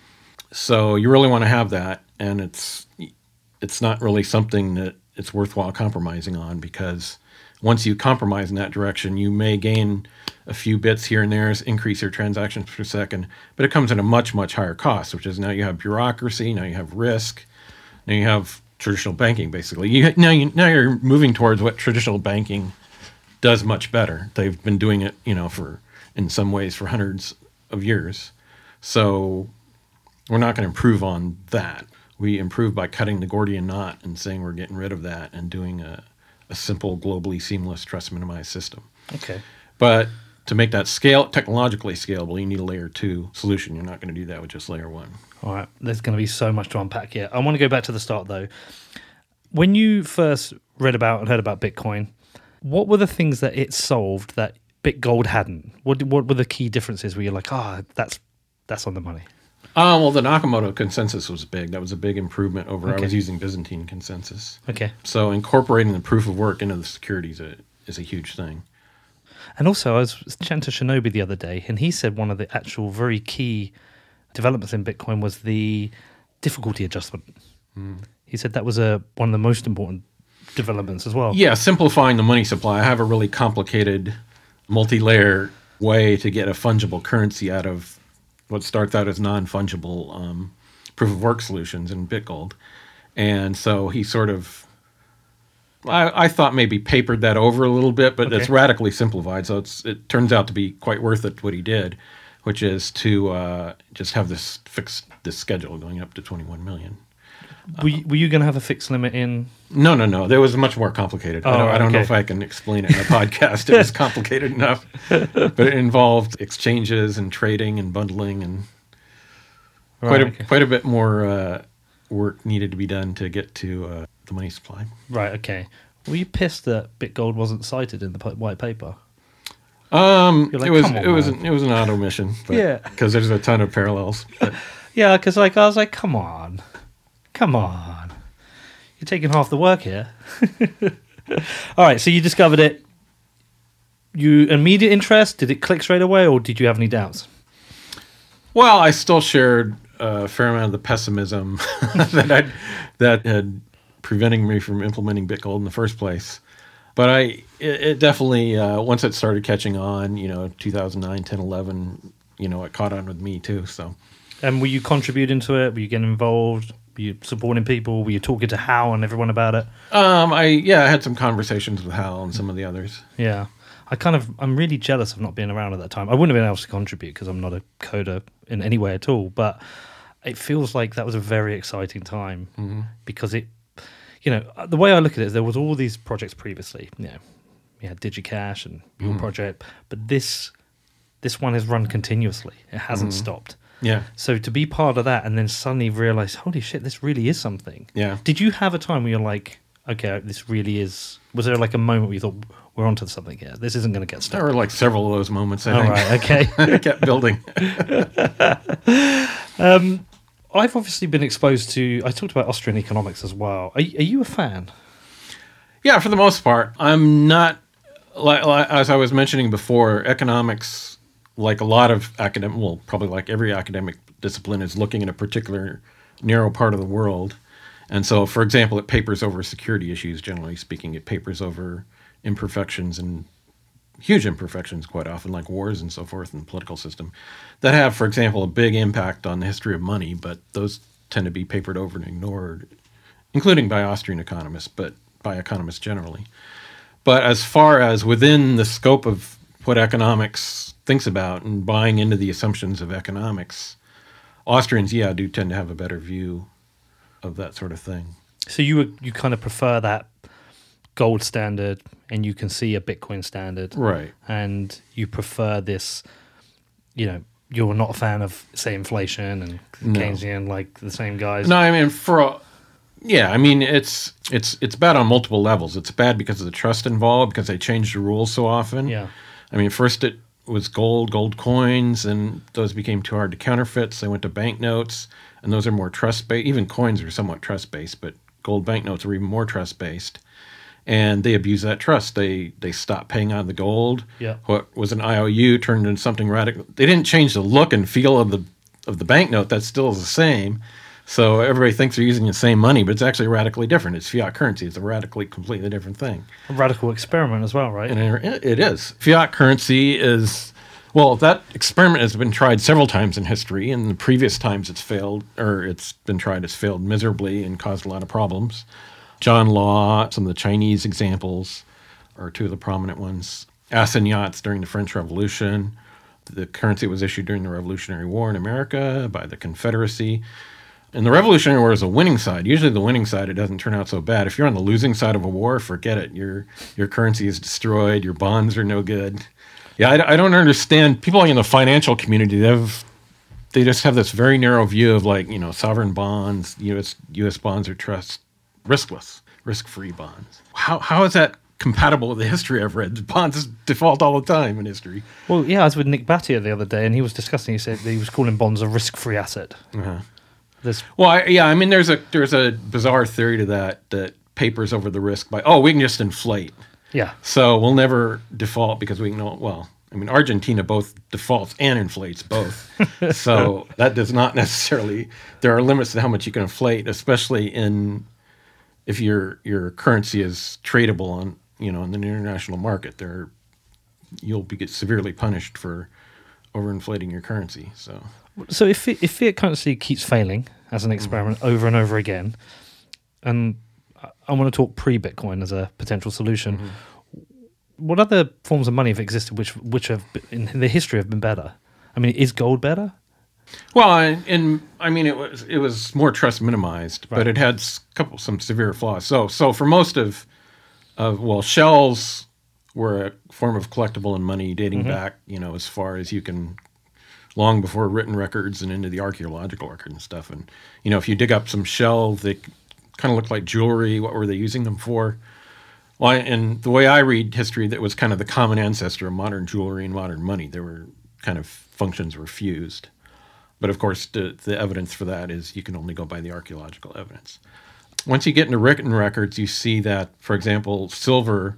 So you really want to have that, and it's not really something that it's worthwhile compromising on, because once you compromise in that direction, you may gain a few bits here and there, increase your transactions per second, but it comes at a much, much higher cost, which is now you have bureaucracy, now you have risk, now you have traditional banking, basically. Now you're moving towards what traditional banking does much better. They've been doing it, in some ways for hundreds of years. So we're not going to improve on that. We improve by cutting the Gordian knot and saying we're getting rid of that and doing a simple, globally seamless, trust minimized system. Okay. But to make that technologically scalable, you need a layer 2 solution. You're not going to do that with just layer 1. All right. There's going to be so much to unpack here. I want to go back to the start, though. When you first read about and heard about Bitcoin, what were the things that it solved that BitGold hadn't? What were the key differences where you're like, that's on the money? Well, the Nakamoto consensus was big. That was a big improvement over I was using Byzantine consensus. Okay. So incorporating the proof of work into the security is a huge thing. And also, I was chatting to Shinobi the other day, and he said one of the actual very key developments in Bitcoin was the difficulty adjustment. He said that was one of the most important developments as well. Yeah, simplifying the money supply. I have a really complicated multi-layer way to get a fungible currency out of what starts out as non-fungible proof-of-work solutions in BitGold. And so he sort of, I thought maybe papered that over a little bit, but it's radically simplified, so it turns out to be quite worth it what he did. which is to just have this schedule going up to 21 million. Were you going to have a fixed limit in? No. That was much more complicated. I don't know if I can explain it in a podcast. It was complicated enough, but it involved exchanges and trading and bundling and quite a bit more work needed to be done to get to the money supply. Right. Okay. Were you pissed that BitGold wasn't cited in the white paper? Like, it was an auto mission. Yeah. Because there's a ton of parallels. But. Yeah, because I was like, come on, you're taking half the work here. All right, so you discovered it. You immediate interest? Did it click straight away, or did you have any doubts? Well, I still shared a fair amount of the pessimism that had preventing me from implementing BitGold in the first place. But it definitely, once it started catching on, 2009, 10, 11, it caught on with me too. So. And were you contributing to it? Were you getting involved? Were you supporting people? Were you talking to Hal and everyone about it? I had some conversations with Hal and some of the others. Yeah. I'm really jealous of not being around at that time. I wouldn't have been able to contribute because I'm not a coder in any way at all. But it feels like that was a very exciting time because it, the way I look at it is there was all these projects previously. We had DigiCash and your project, but this one has run continuously. It hasn't stopped. Yeah. So to be part of that and then suddenly realize, holy shit, this really is something. Yeah. Did you have a time where you're like, okay, this really is... Was there like a moment where you thought, we're onto something here? This isn't going to get stuck. There were like several of those moments, I think. Right, okay. It kept building. I've obviously been exposed to... I talked about Austrian economics as well. Are you a fan? Yeah, for the most part. I'm not... Like, as I was mentioning before, economics... Like a lot of probably like every academic discipline is looking at a particular narrow part of the world. And so, for example, it papers over security issues, generally speaking. It papers over imperfections and huge imperfections quite often, like wars and so forth in the political system, that have, for example, a big impact on the history of money, but those tend to be papered over and ignored, including by Austrian economists, but by economists generally. But as far as within the scope of what economics thinks about and buying into the assumptions of economics, Austrians, do tend to have a better view of that sort of thing. So you kind of prefer that gold standard, and you can see a Bitcoin standard, right? And you prefer this, you're not a fan of, say, inflation and Keynesian, like the same guys. No, I mean it's bad on multiple levels. It's bad because of the trust involved, because they change the rules so often. Yeah. I mean, first it was gold coins, and those became too hard to counterfeit, so they went to banknotes, and those are more trust-based. Even coins are somewhat trust-based, but gold banknotes are even more trust-based. And they abuse that trust. They stopped paying out the gold. Yeah. What was an IOU turned into something radical. They didn't change the look and feel of the banknote. That still is the same. So everybody thinks they're using the same money, but it's actually radically different. It's fiat currency. It's a radically, completely different thing. A radical experiment as well, right? And it is. Fiat currency is, that experiment has been tried several times in history. And the previous times it's failed, or it's been tried, it's failed miserably and caused a lot of problems. John Law, some of the Chinese examples are two of the prominent ones. Assignats during the French Revolution. The currency was issued during the Revolutionary War in America by the Confederacy. And the Revolutionary War is a winning side. Usually the winning side, it doesn't turn out so bad. If you're on the losing side of a war, forget it. Your currency is destroyed. Your bonds are no good. Yeah, I don't understand. People in the financial community, they just have this very narrow view of sovereign bonds, U.S. bonds are riskless, risk-free bonds. How is that compatible with the history I've read? Bonds default all the time in history. Well, yeah, I was with Nick Battier the other day, and he was discussing, he said he was calling bonds a risk-free asset. Uh-huh. There's a bizarre theory to that papers over the risk by, we can just inflate. Yeah. So we'll never default because we know, Argentina both defaults and inflates both. So that does not necessarily, there are limits to how much you can inflate, especially if your currency is tradable on, in the international market. You'll get severely punished for overinflating your currency. So if fiat currency keeps failing as an experiment over and over again, and I want to talk pre-Bitcoin as a potential solution, what other forms of money have existed which have in the history have been better? I mean, is gold better? Well, and I mean, it was more trust minimized, but it had some severe flaws. So for most of shells were a form of collectible and money dating back, as far as you can, long before written records and into the archaeological record and stuff. And if you dig up some shells, they kind of look like jewelry. What were they using them for? Well, and the way I read history, that was kind of the common ancestor of modern jewelry and modern money. They were kind of functions were fused. But of course, the evidence for that is you can only go by the archaeological evidence. Once you get into written records, you see that, for example, silver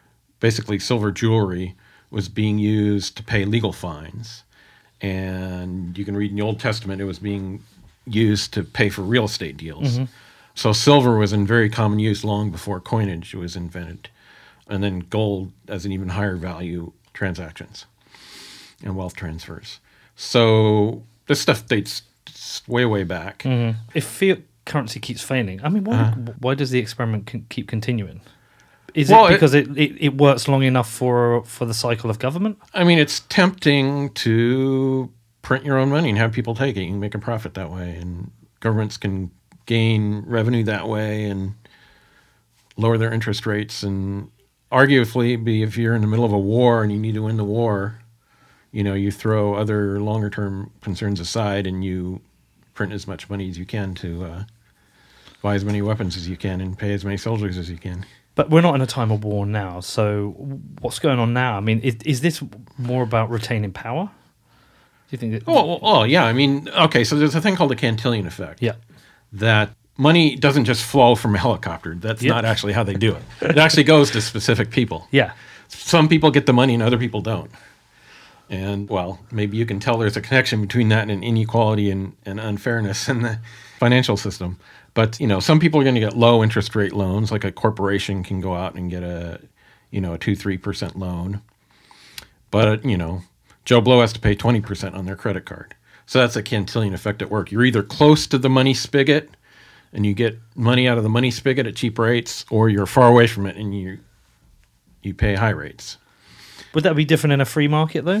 jewelry was being used to pay legal fines. And you can read in the Old Testament, it was being used to pay for real estate deals. So silver was in very common use long before coinage was invented. And then gold as an even higher value transactions and wealth transfers. So this stuff dates way back. If fiat currency keeps failing, I mean, why does the experiment keep continuing? Is it because it works long enough for the cycle of government? I mean, it's tempting to print your own money and have people take it. You can make a profit that way, and governments can gain revenue that way and lower their interest rates. And arguably, if you're in the middle of a war and you need to win the war, you throw other longer-term concerns aside and you print as much money as you can to buy as many weapons as you can and pay as many soldiers as you can. But we're not in a time of war now, so what's going on now? I mean, is this more about retaining power? Do you think that... Oh, yeah. I mean, okay, so there's a thing called the Cantillon effect. Yeah. That money doesn't just flow from a helicopter. That's not actually how they do it. It actually goes to specific people. Yeah. Some people get the money and other people don't. And, well, maybe you can tell there's a connection between that and inequality and unfairness in the financial system. But, some people are going to get low interest rate loans, like a corporation can go out and get a 2-3% loan. But, Joe Blow has to pay 20% on their credit card. So that's a Cantillon effect at work. You're either close to the money spigot and you get money out of the money spigot at cheap rates, or you're far away from it and you pay high rates. Would that be different in a free market, though?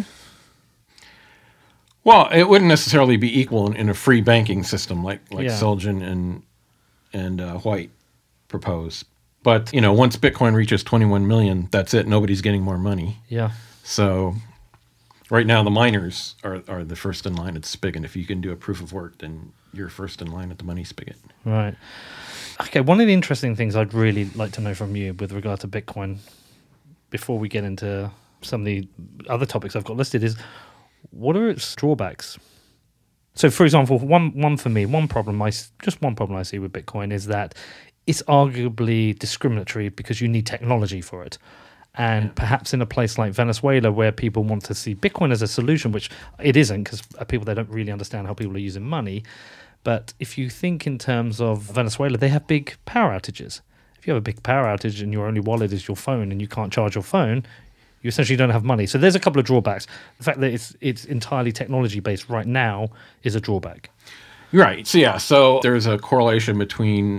Well, it wouldn't necessarily be equal in a free banking system like Selgin and White propose. But, once Bitcoin reaches 21 million, that's it. Nobody's getting more money. Yeah. So right now the miners are the first in line at the spigot. If you can do a proof of work, then you're first in line at the money spigot. Right. Okay, one of the interesting things I'd really like to know from you with regard to Bitcoin, before we get into some of the other topics I've got listed, is what are its drawbacks? So, for example, one for me, one problem I see with Bitcoin is that it's arguably discriminatory because you need technology for it. And perhaps in a place like Venezuela, where people want to see Bitcoin as a solution, which it isn't, because they don't really understand how people are using money. But if you think in terms of Venezuela, they have big power outages. If you have a big power outage and your only wallet is your phone and you can't charge your phone, you essentially don't have money. So there's a couple of drawbacks. The fact that it's entirely technology-based right now is a drawback. Right. So there's a correlation between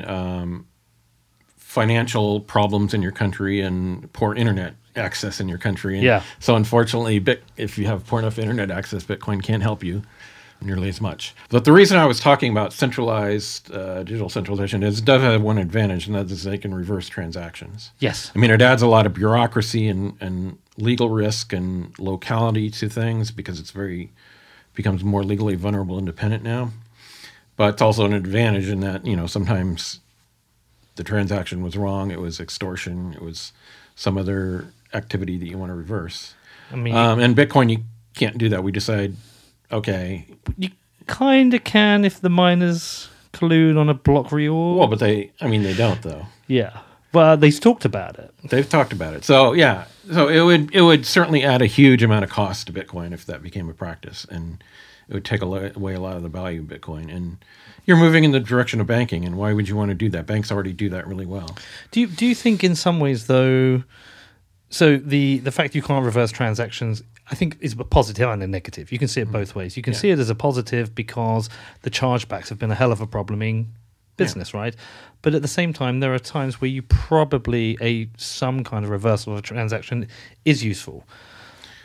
financial problems in your country and poor internet access in your country. And so unfortunately, if you have poor enough internet access, Bitcoin can't help you nearly as much. But the reason I was talking about centralized digital centralization is it does have one advantage, and that is they can reverse transactions. Yes. I mean, it adds a lot of bureaucracy and legal risk and locality to things because becomes more legally vulnerable independent now. But it's also an advantage in that, sometimes the transaction was wrong, it was extortion, it was some other activity that you want to reverse. I mean, and Bitcoin, you can't do that. We decide, okay. You kind of can if the miners collude on a block reorg. Well, but they don't, though. Yeah. Well, they've talked about it. They've talked about it. So, yeah. So it would certainly add a huge amount of cost to Bitcoin if that became a practice. And it would take away a lot of the value of Bitcoin. And you're moving in the direction of banking, and why would you want to do that? Banks already do that really well. Do you think in some ways, though, so the fact you can't reverse transactions, I think, is a positive and a negative. You can see it both ways. You can see it as a positive because the chargebacks have been a hell of a problem in business, right? But at the same time, there are times where you probably some kind of reversal of a transaction is useful.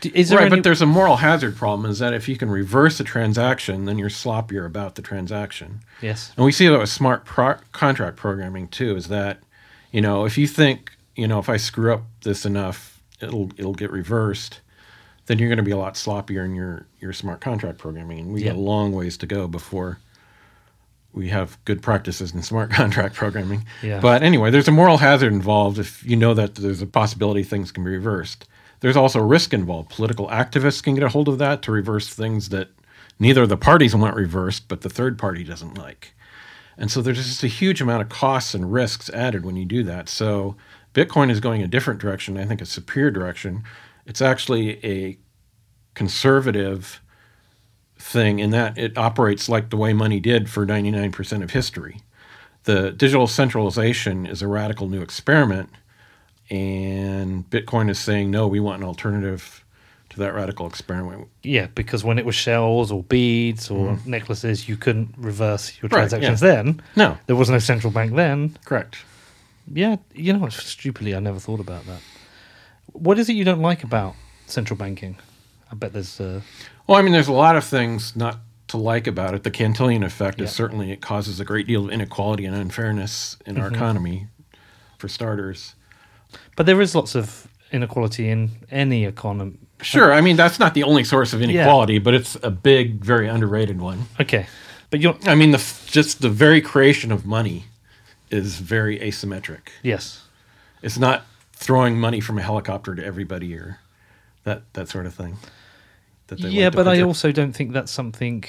Is there Right, any, but there's a moral hazard problem is that if you can reverse a transaction, then you're sloppier about the transaction. yes. And we see that with smart contract programming too, is that, if you think, if I screw up this enough, it'll get reversed, then you're going to be a lot sloppier in your smart contract programming. And we got a long ways to go before we have good practices in smart contract programming. Yeah. But anyway, there's a moral hazard involved if you know that there's a possibility things can be reversed. There's also risk involved. Political activists can get a hold of that to reverse things that neither of the parties want reversed, but the third party doesn't like. And so there's just a huge amount of costs and risks added when you do that. So Bitcoin is going a different direction, I think a superior direction. It's actually a conservative thing in that it operates like the way money did for 99% of history. The digital centralization is a radical new experiment, and Bitcoin is saying, no, we want an alternative to that radical experiment. Yeah, because when it was shells or beads or necklaces, you couldn't reverse your transactions then. No. There was no central bank then. Correct. Yeah, stupidly, I never thought about that. What is it you don't like about central banking? I bet there's... Well, I mean, there's a lot of things not to like about it. The Cantillon effect is certainly, it causes a great deal of inequality and unfairness in our economy, for starters. But there is lots of inequality in any economy. Sure, I mean, that's not the only source of inequality, but it's a big, very underrated one. Okay, but you're... I mean, just the very creation of money is very asymmetric. Yes. It's not throwing money from a helicopter to everybody or that sort of thing. Yeah, but I also don't think that's something...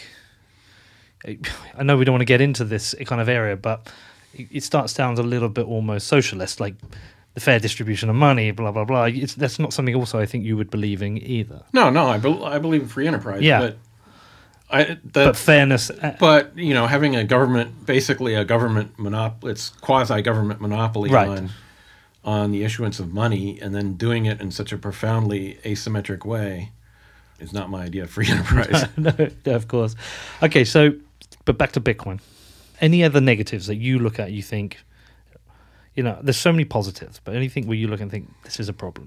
I know we don't want to get into this kind of area, but it starts sounds a little bit almost socialist, like the fair distribution of money, blah, blah, blah. That's not something also I think you would believe in either. No, I believe in free enterprise. Yeah. But fairness... But, having a government, basically a government monopoly, it's quasi-government monopoly on the issuance of money, and then doing it in such a profoundly asymmetric way is not my idea of free enterprise. No, of course. Okay, but back to Bitcoin. Any other negatives that you look at, you think, there's so many positives, but anything where you look and think, this is a problem?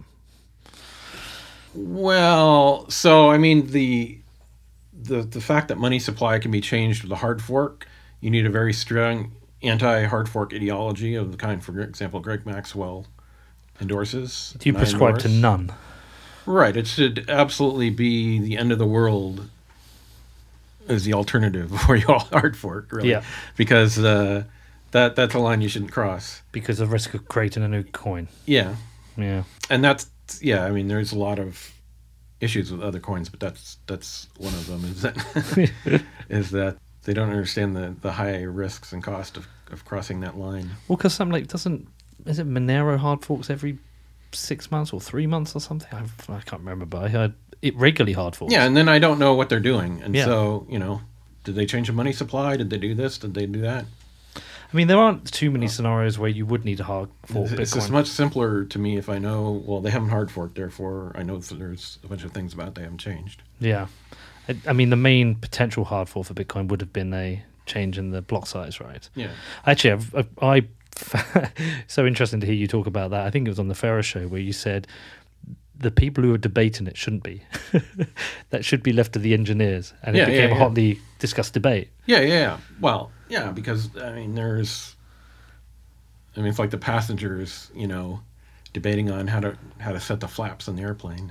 Well, so, I mean, the fact that money supply can be changed with a hard fork, you need a very strong anti-hard fork ideology of the kind, for example, Greg Maxwell endorses. Do you prescribe to none? Right. It should absolutely be the end of the world as the alternative before you all hard fork, really. Yeah. Because that's a line you shouldn't cross. Because of risk of creating a new coin. Yeah. Yeah. And I mean, there's a lot of issues with other coins, but that's one of them is that they don't understand the high risks and cost of crossing that line. Well, because is it Monero hard forks every 6 months or 3 months or something? I can't remember, but I heard it regularly hard forks. Yeah, and then I don't know what they're doing. And so, did they change the money supply? Did they do this? Did they do that? I mean, there aren't too many scenarios where you would need a hard fork Bitcoin. It's just much simpler to me if I know, well, they haven't hard forked, therefore I know that there's a bunch of things about it they haven't changed. Yeah. I mean, the main potential hard fork for Bitcoin would have been a change in the block size, right? Yeah. Actually, I so interesting to hear you talk about that. I think it was on the Ferris show where you said the people who are debating it shouldn't be. That should be left to the engineers. And it became a hotly discussed debate. Yeah. Well, yeah, because, I mean, it's like the passengers, debating on how to set the flaps on the airplane.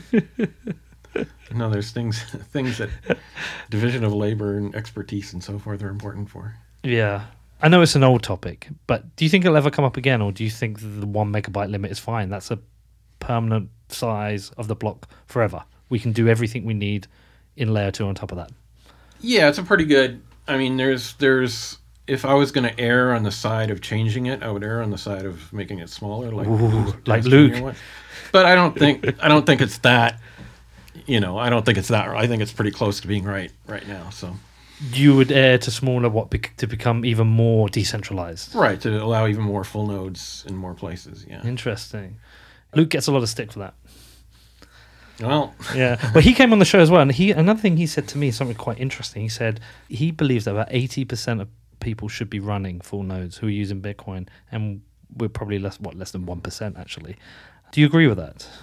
No, there's things that division of labor and expertise and so forth are important for. Yeah. I know it's an old topic, but do you think it'll ever come up again, or do you think the 1 megabyte limit is fine? That's a permanent size of the block forever. We can do everything we need in layer 2 on top of that. Yeah, it's a pretty good... I mean, there's if I was going to err on the side of changing it, I would err on the side of making it smaller, like Luke. But I don't think it's that. I don't think it's that. I think it's pretty close to being right now. So you would err to smaller, to become even more decentralized, right? To allow even more full nodes in more places. Yeah, interesting. Luke gets a lot of stick for that. Well, yeah. Well, he came on the show as well, and another thing he said to me, something quite interesting. He said he believes that about 80% of people should be running full nodes who are using Bitcoin, and we're probably less than 1% actually. Do you agree with that?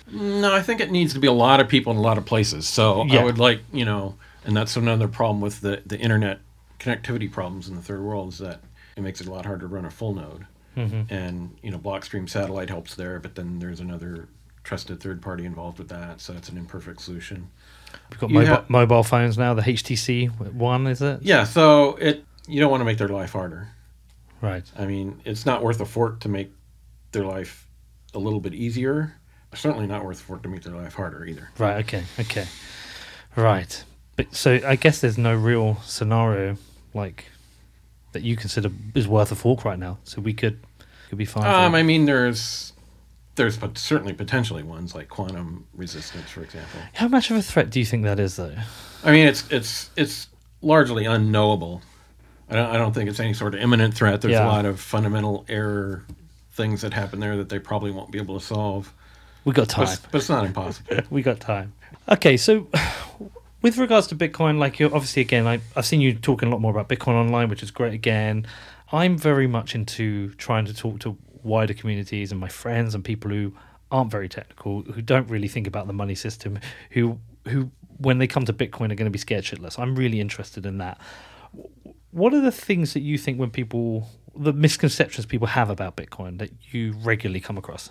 No, I think it needs to be a lot of people in a lot of places. So Yeah. I would like, and that's another problem with the internet connectivity problems in the third world is that it makes it a lot harder to run a full node. And, Blockstream Satellite helps there, but then there's another trusted third party involved with that. So it's an imperfect solution. We've got You have- mobile phones now, the HTC One, is it? Yeah, so you don't want to make their life harder. Right. I mean, it's not worth a fork to make their life a little bit easier. Certainly not worth a fork to make their life harder either. Right. Okay. Right. But so I guess there's no real scenario like that you consider is worth a fork right now. So we could be fine. for it. I mean, there's certainly potentially ones like quantum resistance, for example. How much of a threat do you think that is, though? I mean, it's largely unknowable. I don't think it's any sort of imminent threat. There's Yeah. a lot of fundamental error things that happen there that they probably won't be able to solve. We got time. But it's not impossible. We got time. Okay, so with regards to Bitcoin, like you're obviously again, I've seen you talking a lot more about Bitcoin online, which is great. Again, I'm very much into trying to talk to wider communities and my friends and people who aren't very technical, who don't really think about the money system, who when they come to Bitcoin are going to be scared shitless. I'm really interested in that. What are the things that you think the misconceptions people have about Bitcoin that you regularly come across?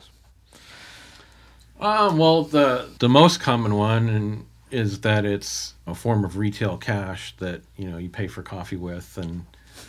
Well, the most common one is that it's a form of retail cash that you pay for coffee with, and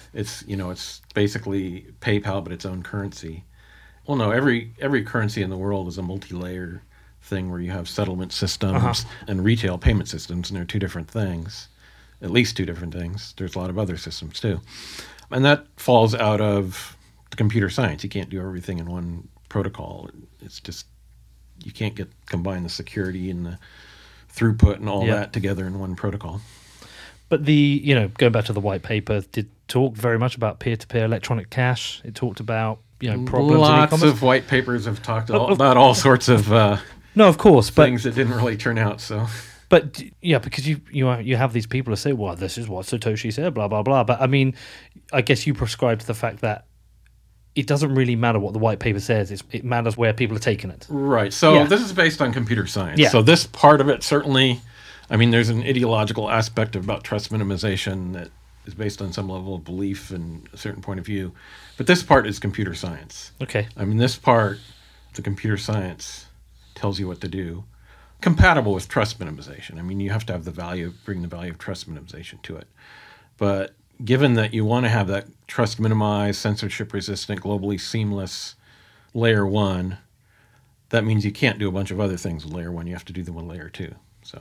it's basically PayPal but its own currency. Well, no, every currency in the world is a multi-layer thing where you have settlement systems and retail payment systems, and they're two different things, at least two different things. There's a lot of other systems too, and that falls out of the computer science. You can't do everything in one protocol. It's just you can't combine the security and the throughput and all that together in one protocol. But going back to the white paper, did talk very much about peer-to-peer electronic cash. It talked about problems in Lots e-commerce. of white papers have talked about all sorts of No, of course, but things that didn't really turn out. So, but yeah, because you have these people who say, "Well, this is what Satoshi said," blah blah blah. But I mean, I guess you prescribe to the fact that it doesn't really matter what the white paper says. It matters where people are taking it. right. So Yeah. this is based on computer science. Yeah. So this part of it certainly, I mean, there's an ideological aspect about trust minimization that is based on some level of belief and a certain point of view, but this part is computer science. Okay. I mean, this part, the computer science tells you what to do, compatible with trust minimization. I mean, you have to have bring the value of trust minimization to it. But given that you want to have that trust minimized, censorship resistant, globally seamless layer one, that means you can't do a bunch of other things with layer one. You have to do them with layer two.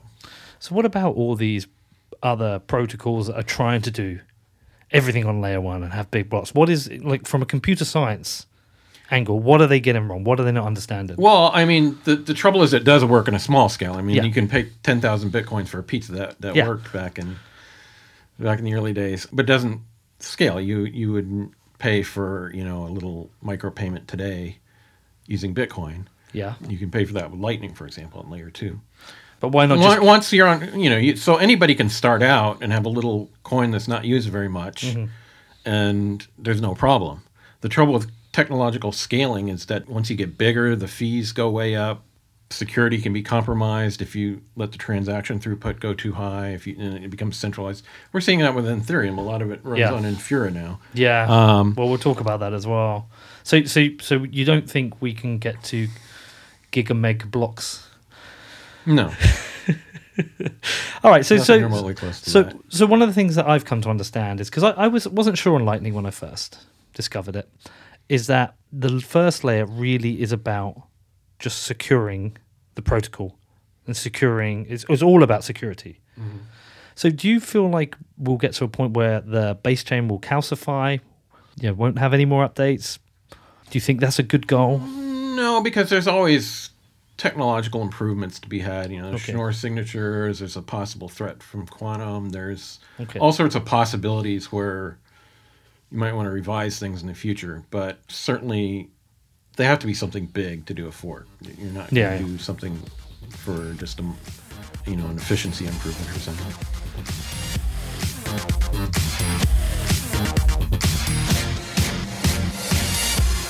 So what about all these other protocols that are trying to do everything on layer one and have big blocks? What is, like, from a computer science angle, what are they getting wrong? What are they not understanding? Well, I mean, the trouble is it does work on a small scale. I mean, Yeah. you can pay 10,000 Bitcoins for a pizza. That Yeah. worked back in the early days, but doesn't scale. You would pay for, a little micropayment today using Bitcoin. Yeah. You can pay for that with Lightning, for example, in layer two. But why not just... Once you're on, so anybody can start out and have a little coin that's not used very much, and there's no problem. The trouble with technological scaling is that once you get bigger, the fees go way up. Security can be compromised if you let the transaction throughput go too high. And it becomes centralized. We're seeing that with Ethereum. A lot of it runs Yeah. on Infura now. Yeah. Well, we'll talk about that as well. So you don't think we can get to gigameg blocks? No, All right. So nothing remotely close to that. so one of the things that I've come to understand is, because I wasn't sure on Lightning when I first discovered it, is that the first layer really is about just securing the protocol and securing. It's all about security. So do you feel like we'll get to a point where the base chain will calcify? Won't have any more updates? Do you think that's a good goal? No, because there's always technological improvements to be had. There's Schnorr signatures. There's a possible threat from quantum. There's all sorts of possibilities where you might want to revise things in the future. But certainly, they have to be something big to do a fork. You're not going to do something for just an efficiency improvement or something.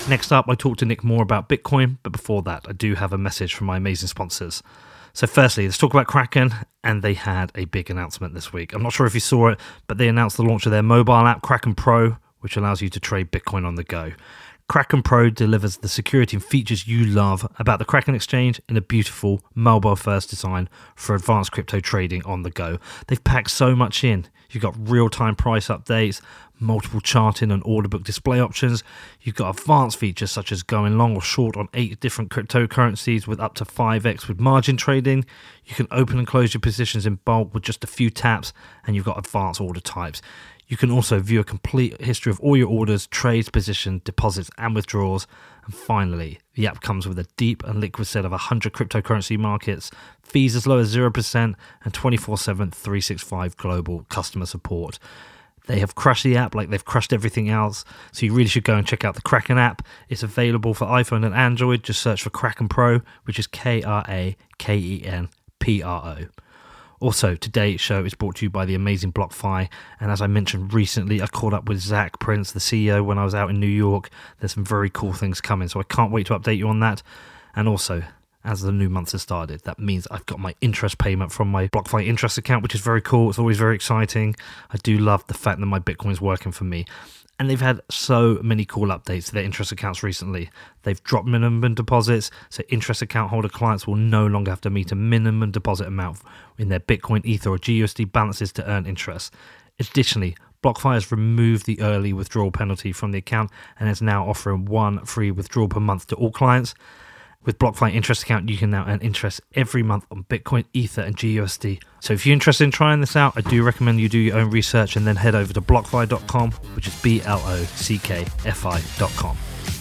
Next up, I talked to Nick more about Bitcoin, but before that, I do have a message from my amazing sponsors. So firstly, let's talk about Kraken, and they had a big announcement this week. I'm not sure if you saw it, but they announced the launch of their mobile app, Kraken Pro, which allows you to trade Bitcoin on the go. Kraken Pro delivers the security and features you love about the Kraken exchange in a beautiful mobile-first design for advanced crypto trading on the go. They've packed so much in. You've got real-time price updates, multiple charting and order book display options. You've got advanced features such as going long or short on 8 different cryptocurrencies with up to 5x with margin trading. You can open and close your positions in bulk with just a few taps, and you've got advanced order types. You can also view a complete history of all your orders, trades, positions, deposits, and withdrawals. And finally, the app comes with a deep and liquid set of 100 cryptocurrency markets, fees as low as 0%, and 24/7, 365 global customer support. They have crushed the app like they've crushed everything else, so you really should go and check out the Kraken app. It's available for iPhone and Android. Just search for Kraken Pro, which is KrakenPro. Also, today's show is brought to you by the amazing BlockFi, and as I mentioned recently, I caught up with Zach Prince, the CEO, when I was out in New York. There's some very cool things coming, so I can't wait to update you on that. And also, as the new month has started, that means I've got my interest payment from my BlockFi interest account, which is very cool. It's always very exciting. I do love the fact that my Bitcoin's working for me. And they've had so many cool updates to their interest accounts recently. They've dropped minimum deposits, so interest account holder clients will no longer have to meet a minimum deposit amount in their Bitcoin, Ether, or GUSD balances to earn interest. Additionally, BlockFi has removed the early withdrawal penalty from the account and is now offering 1 free withdrawal per month to all clients. With BlockFi interest account, you can now earn interest every month on Bitcoin, Ether, and GUSD. So if you're interested in trying this out, I do recommend you do your own research and then head over to blockfi.com, which is BLOCKFI.com.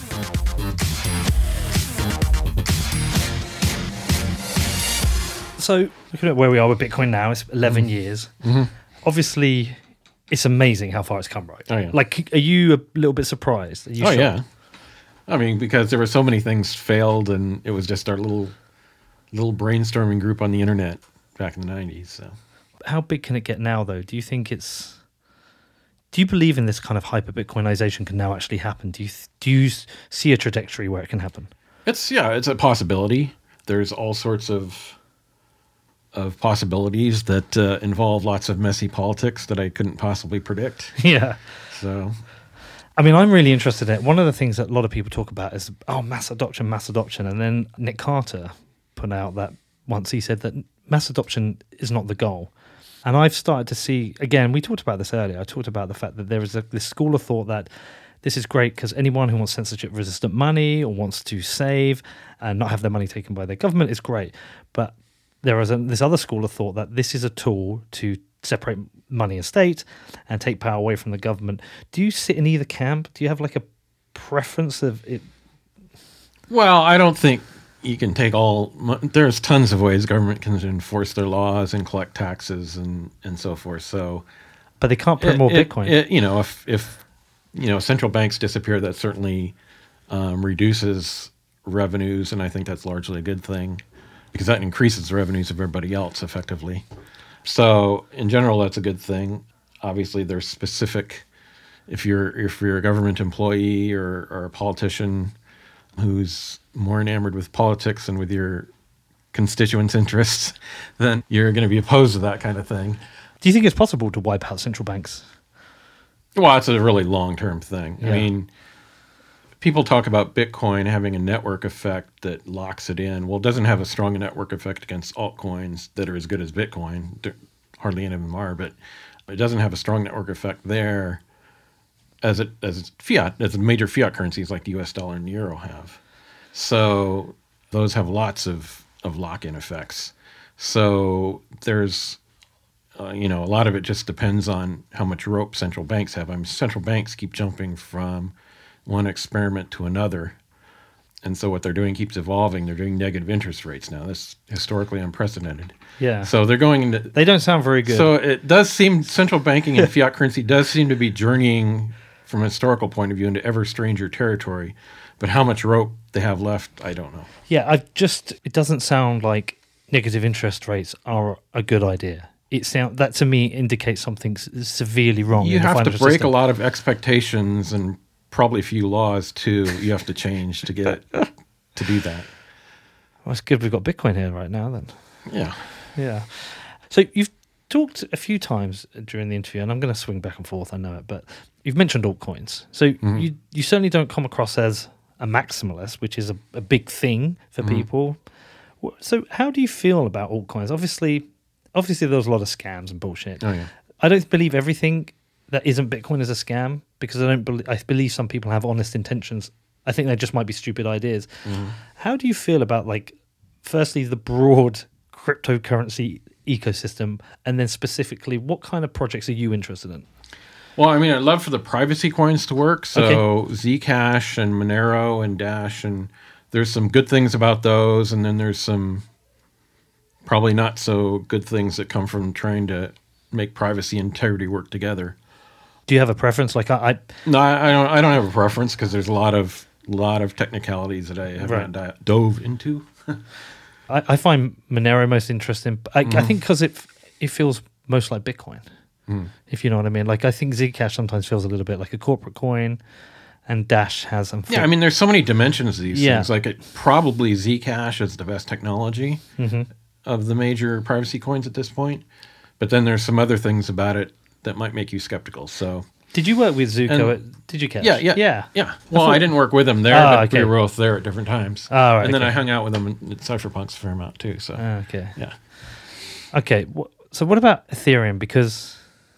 So looking at where we are with Bitcoin now, it's 11 years. Mm-hmm. Obviously, it's amazing how far it's come, right? Oh, yeah. Like, are you a little bit surprised? Are you shocked? Yeah. I mean, because there were so many things failed, and it was just our little brainstorming group on the internet back in the 90s. So, How big can it get now, though? Do you think it's... Do you believe in this kind of hyper-Bitcoinization can now actually happen? Do you see a trajectory where it can happen? it's a possibility. There's all sorts of possibilities that involve lots of messy politics that I couldn't possibly predict. Yeah. So, I mean, I'm really interested in it. One of the things that a lot of people talk about is, mass adoption. And then Nick Carter put out that once he said that mass adoption is not the goal. And I've started to see, again, we talked about this earlier. I talked about the fact that there is this school of thought that this is great because anyone who wants censorship-resistant money or wants to save and not have their money taken by their government is great. But there is this other school of thought that this is a tool to separate money and state and take power away from the government. Do you sit in either camp? Do you have like a preference of it? well, I don't think you can take there's tons of ways government can enforce their laws and collect taxes and so forth. So, But they can't print more Bitcoin. If central banks disappear, that certainly reduces revenues, and I think that's largely a good thing because that increases the revenues of everybody else effectively. So in general, that's a good thing. Obviously, there's specific. If you're a government employee or a politician who's more enamored with politics and with your constituents' interests, then you're going to be opposed to that kind of thing. Do you think it's possible to wipe out central banks? Well, it's a really long-term thing. Yeah. I mean, people talk about Bitcoin having a network effect that locks it in. Well, it doesn't have a strong network effect against altcoins that are as good as Bitcoin. Hardly any of them are, but it doesn't have a strong network effect there as major fiat currencies like the US dollar and the euro have. So those have lots of lock-in effects. So there's a lot of it just depends on how much rope central banks have. I mean, central banks keep jumping from one experiment to another. And so what they're doing keeps evolving. They're doing negative interest rates now. That's historically unprecedented. Yeah. So they're going into... They don't sound very good. So it does seem central banking and fiat currency does seem to be journeying from a historical point of view into ever stranger territory. But how much rope they have left, I don't know. Yeah, it doesn't sound like negative interest rates are a good idea. That to me indicates something severely wrong. You in the have to financial break system. a lot of expectations and probably a few laws too you have to change to get it to do that. Well, it's good we've got Bitcoin here right now then. Yeah. Yeah. So you've talked a few times during the interview, and I'm going to swing back and forth, I know it, but you've mentioned altcoins. So you certainly don't come across as a maximalist, which is a big thing for people. So how do you feel about altcoins? Obviously there's a lot of scams and bullshit. Oh, yeah. I don't believe everything that isn't Bitcoin is a scam, because I believe some people have honest intentions. I think they just might be stupid ideas. How do you feel about, like, firstly, the broad cryptocurrency ecosystem, and then specifically, what kind of projects are you interested in? Well, I mean, I'd love for the privacy coins to work. So Zcash and Monero and Dash, and there's some good things about those, and then there's some probably not so good things that come from trying to make privacy and integrity work together. Do you have a preference? Like No, I don't have a preference, because there's a lot of technicalities that I haven't dove into. I find Monero most interesting. I think because it feels most like Bitcoin, if you know what I mean. Like, I think Zcash sometimes feels a little bit like a corporate coin, and Dash has some. Yeah, I mean, there's so many dimensions to these things. Like, probably Zcash is the best technology of the major privacy coins at this point. But then there's some other things about it that might make you skeptical. So, did you work with Zuko at DigiCash? Yeah. Well, I didn't work with them there, but okay. we were both there at different times. Oh, right, and then I hung out with them at Cypherpunks a fair amount too. So, okay. Yeah. Okay. So what about Ethereum? Because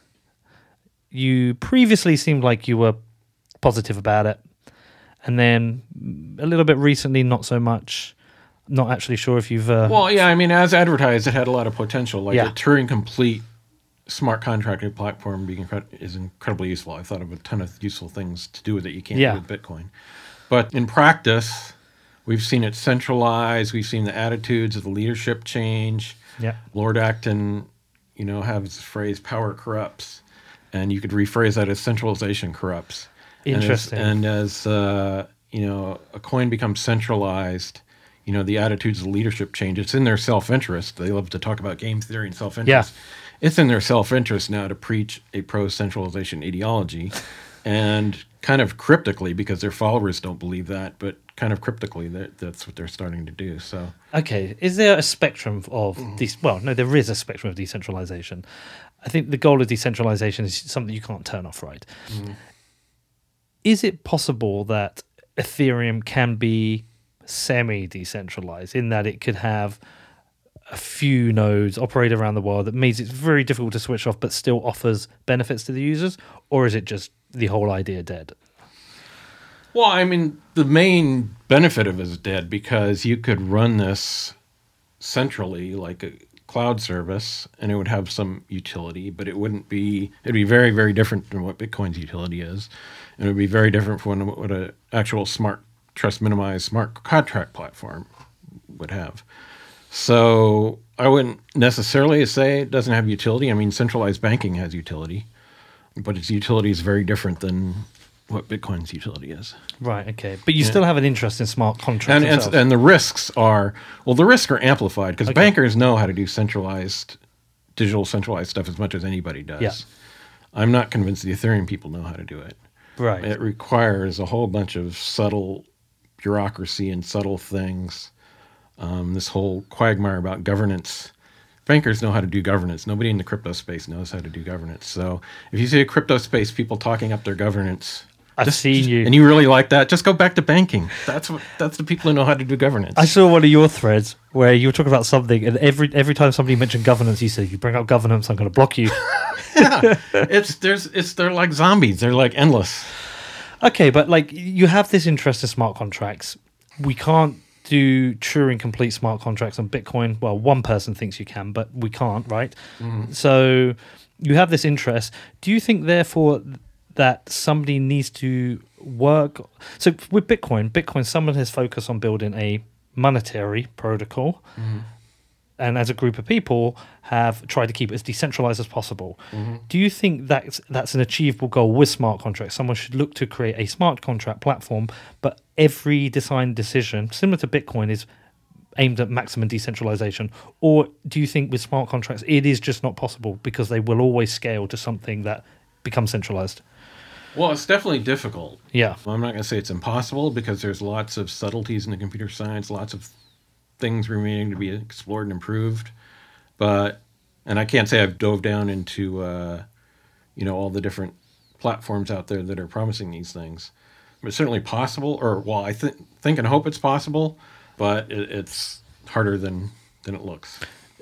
you previously seemed like you were positive about it, and then a little bit recently, not so much. Not actually sure if you've... Well, yeah, I mean, as advertised, it had a lot of potential. Like, Yeah. a Turing-complete smart contracting platform is incredibly useful. I thought of a ton of useful things to do with it you can't do with Bitcoin. But in practice, we've seen it centralized. We've seen the attitudes of the leadership change. Yeah. Lord Acton, has this phrase, power corrupts. And you could rephrase that as centralization corrupts. Interesting. And as a coin becomes centralized, the attitudes of the leadership change. It's in their self-interest. They love to talk about game theory and self-interest. Yeah. It's in their self-interest now to preach a pro-centralization ideology, and kind of cryptically, because their followers don't believe that, but kind of cryptically, that's what they're starting to do. So, okay, is there a spectrum of these? Well, no, there is a spectrum of decentralization. I think the goal of decentralization is something you can't turn off, right? Is it possible that Ethereum can be semi-decentralized, in that it could have a few nodes operate around the world that means it's very difficult to switch off but still offers benefits to the users? Or is it just the whole idea dead? well, I mean, the main benefit of it is dead, because you could run this centrally like a cloud service, and it would have some utility, but it'd be very, very different than what Bitcoin's utility is. And it would be very different from what an actual smart trust minimized smart contract platform would have. So I wouldn't necessarily say it doesn't have utility. I mean, centralized banking has utility, but its utility is very different than what Bitcoin's utility is. Right, okay. But you still have an interest in smart contracts And the risks are amplified, because bankers know how to do digital centralized stuff as much as anybody does. Yeah. I'm not convinced the Ethereum people know how to do it. Right. It requires a whole bunch of subtle bureaucracy and subtle things. This whole quagmire about governance. Bankers know how to do governance. Nobody in the crypto space knows how to do governance. So if you see a crypto space, people talking up their governance, I've seen you. and you really like that, just go back to banking. That's the people who know how to do governance. I saw one of your threads where you were talking about something, and every time somebody mentioned governance, you said, "You bring up governance, I'm going to block you." Yeah, they're like zombies. They're like endless. Okay, but like, you have this interest in smart contracts. We can't do Turing complete smart contracts on Bitcoin. Well, one person thinks you can, but we can't, right? So you have this interest. Do you think, therefore, that somebody needs to work? So with Bitcoin, someone has focused on building a monetary protocol, and as a group of people have tried to keep it as decentralized as possible. Do you think that's an achievable goal with smart contracts? Someone should look to create a smart contract platform, but every design decision, similar to Bitcoin, is aimed at maximum decentralization? Or do you think with smart contracts it is just not possible because they will always scale to something that becomes centralized? Well, it's definitely difficult. Yeah. I'm not going to say it's impossible because there's lots of subtleties in the computer science, lots of things remaining to be explored and improved. And I can't say I've dove down into, all the different platforms out there that are promising these things. But it's certainly possible, I think and hope it's possible, but it's harder than it looks.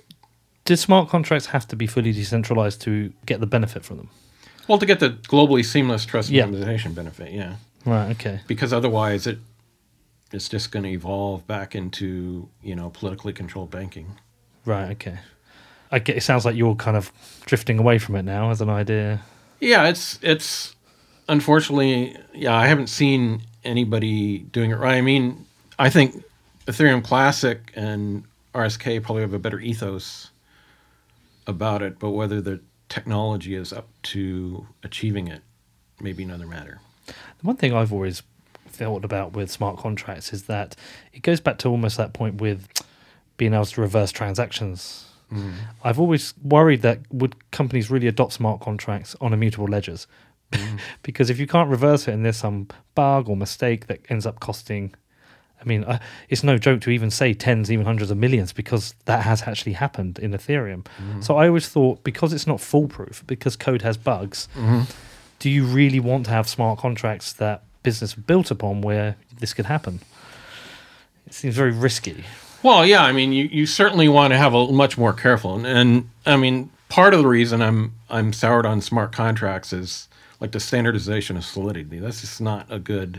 Do smart contracts have to be fully decentralized to get the benefit from them? Well, to get the globally seamless trust Yeah. minimization benefit, yeah. Right, okay. Because otherwise it's just going to evolve back into, politically controlled banking. Right, okay. It sounds like you're kind of drifting away from it now as an idea. Yeah, it's unfortunately, I haven't seen anybody doing it right. I mean, I think Ethereum Classic and RSK probably have a better ethos about it, but whether the technology is up to achieving it may be another matter. The one thing I've always thought about with smart contracts is that it goes back to almost that point with being able to reverse transactions. I've always worried that would companies really adopt smart contracts on immutable ledgers? Because if you can't reverse it and there's some bug or mistake that ends up costing, it's no joke to even say tens, even hundreds of millions, because that has actually happened in Ethereum. So I always thought, because it's not foolproof, because code has bugs, do you really want to have smart contracts that business built upon where this could happen? It seems very risky. Well, yeah, you certainly want to have a much more careful. And part of the reason I'm soured on smart contracts is like the standardization of Solidity. That's just not a good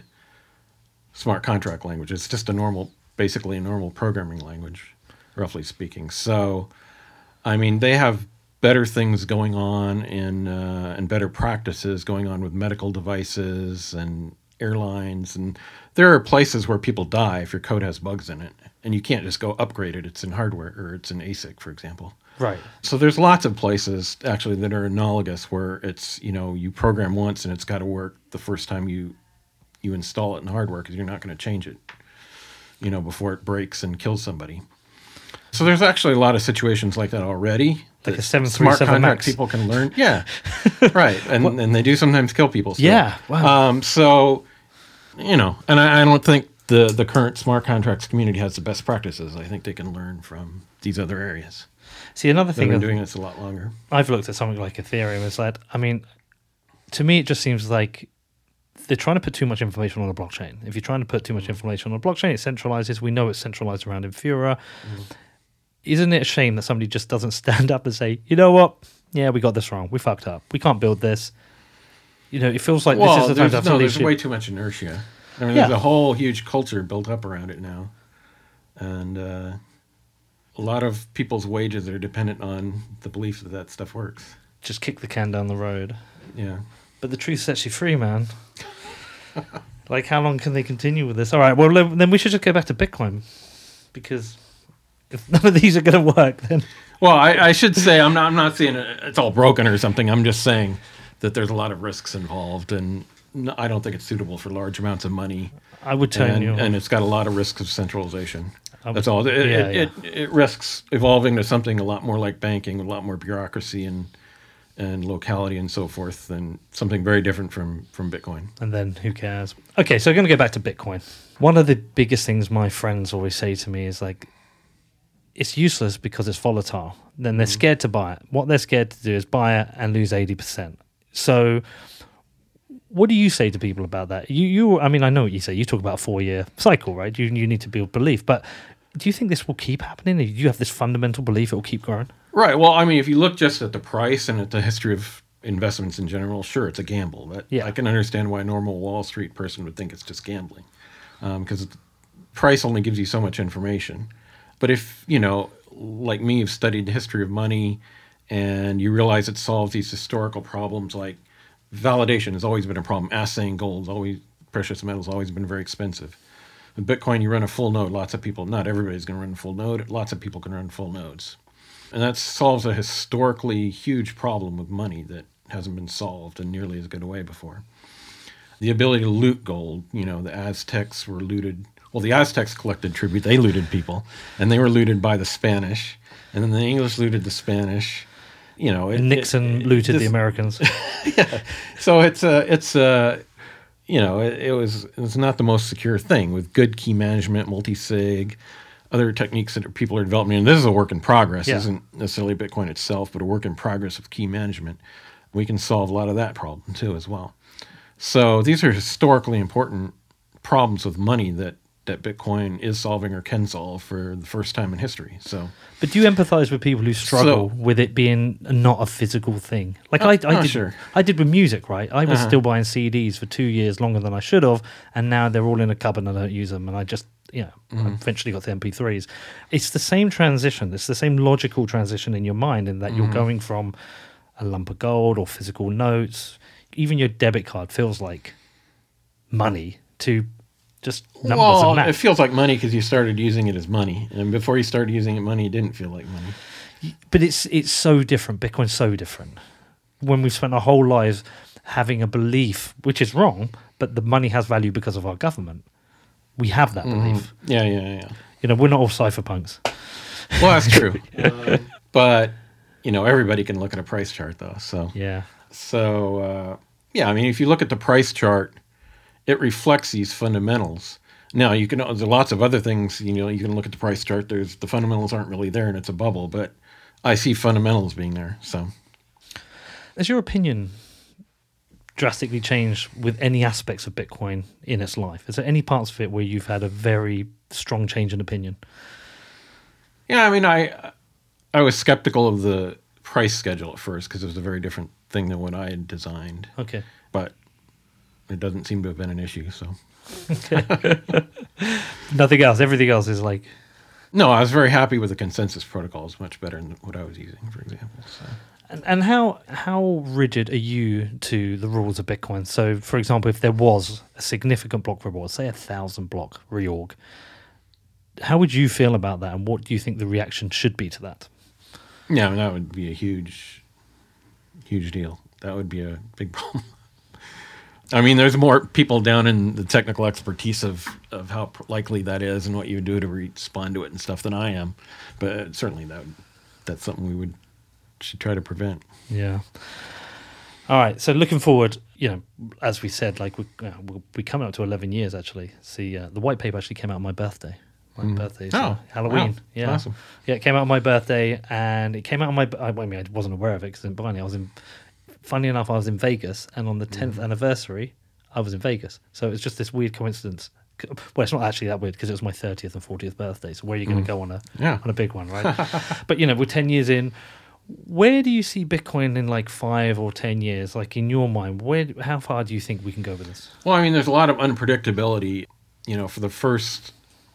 smart contract language. It's just basically a normal programming language, roughly speaking. So, they have better things going on and better practices going on with medical devices and airlines. And there are places where people die if your code has bugs in it. And you can't just go upgrade it. It's in hardware or it's in ASIC, for example. Right. So there's lots of places actually that are analogous where it's, you program once and it's got to work the first time you install it in hardware because you're not going to change it, before it breaks and kills somebody. So there's actually a lot of situations like that already. Like a 737 smart contract Max. people can learn. Yeah, right. And they do sometimes kill people. So. Yeah. Wow. And I don't think the current smart contracts community has the best practices. I think they can learn from these other areas. See, another thing They've been doing this a lot longer. I've looked at something like Ethereum. It's like, to me, it just seems like they're trying to put too much information on a blockchain. If you're trying to put too much information on a blockchain, it centralizes. We know it's centralized around Infura. Isn't it a shame that somebody just doesn't stand up and say, you know what? Yeah, we got this wrong. We fucked up. We can't build this. It feels like this is the time to have some there's leadership. way too much inertia. There's a whole huge culture built up around it now. And a lot of people's wages are dependent on the belief that stuff works. Just kick the can down the road. Yeah. But the truth sets you free, man. Like, how long can they continue with this? All right, well, then we should just go back to Bitcoin. Because if none of these are going to work, then... Well, I should say, I'm not saying it's all broken or something. I'm just saying that there's a lot of risks involved, and I don't think it's suitable for large amounts of money. I would turn you... And it's got a lot of risks of centralization. That's all. Yeah. It risks evolving to something a lot more like banking, a lot more bureaucracy and locality and so forth, and something very different from Bitcoin. And then who cares? Okay, so we're going to go back to Bitcoin. One of the biggest things my friends always say to me is like, it's useless because it's volatile. Then they're scared to buy it. What they're scared to do is buy it and lose 80%. So what do you say to people about that? I know what you say. You talk about a 4-year cycle, right? You need to build belief. But do you think this will keep happening? Do you have this fundamental belief it will keep growing? Right. Well, if you look just at the price and at the history of investments in general, sure, it's a gamble. But I can understand why a normal Wall Street person would think it's just gambling, because price only gives you so much information. But if, like me, you've studied the history of money and you realize it solves these historical problems, like validation has always been a problem. Assaying gold, precious metals, always been very expensive. With Bitcoin, you run a full node. Lots of people, not everybody's going to run a full node. Lots of people can run full nodes. And that solves a historically huge problem with money that hasn't been solved in nearly as good a way before. The ability to loot gold, the Aztecs were looted. Well, the Aztecs collected tribute. They looted people, and they were looted by the Spanish. And then the English looted the Spanish. And Nixon looted the this- Americans. So it was not the most secure thing with good key management, multi-sig, other techniques that people are developing. And this is a work in progress. Yeah. It isn't necessarily Bitcoin itself, but a work in progress with key management. We can solve a lot of that problem too as well. So these are historically important problems with money that Bitcoin is solving or can solve for the first time in history. So, But do you empathize with people who struggle So- with it being not a physical thing? Like I did. sure. I did with music, right? I was still buying CDs for 2 years longer than I should have, and now they're all in a cupboard and I don't use them. And I just, I eventually got the MP3s. It's the same transition. It's the same logical transition in your mind, in that you're going from a lump of gold or physical notes. Even your debit card feels like money to just numbers well, and math. it feels like money because you started using it as money. And before you started using it money, it didn't feel like money. But it's so different. Bitcoin's so different. When we've spent our whole lives having a belief, which is wrong, but the money has value because of our government. We have that belief. Yeah. We're not all cypherpunks. Well, that's true. But, everybody can look at a price chart, though. So, Yeah. I mean, if you look at the price chart, it reflects these fundamentals. Now, there's lots of other things, you can look at the price chart. The fundamentals aren't really there and it's a bubble, but I see fundamentals being there. So, Has your opinion drastically changed with any aspects of Bitcoin in its life? Is there any parts of it where you've had a very strong change in opinion? yeah, I mean, I was skeptical of the price schedule at first because it was a very different thing than what I had designed. Okay. But it doesn't seem to have been an issue. So, Nothing else. Everything else is like... no, I was very happy with the consensus protocol. It's much better than what I was using, for example. So. And how rigid are you to the rules of Bitcoin? So, for example, if there was a significant block reward, say 1,000 block reorg, how would you feel about that, and what do you think the reaction should be to that? Yeah, I mean, that would be a huge deal. That would be a big problem. I mean, there's more people down in the technical expertise of how likely that is and what you would do to respond to it and stuff than I am. But certainly that's something we should try to prevent. Yeah. All right. So looking forward, as we said, like we'll be coming up to 11 years actually. See, the white paper actually came out on my birthday. My birthday, so Halloween. Wow. Yeah, Awesome. Yeah, it came out on my birthday, and it came out on my. I wasn't aware of it because I didn't buy any. Funny enough, I was in Vegas, and on the 10th anniversary, I was in Vegas. So it was just this weird coincidence. Well, it's not actually that weird because it was my 30th and 40th birthday. So where are you going to go on a big one, right? But we're 10 years in. Where do you see Bitcoin in like 5 or 10 years? Like in your mind, how far do you think we can go with this? Well, I mean, there's a lot of unpredictability. For the first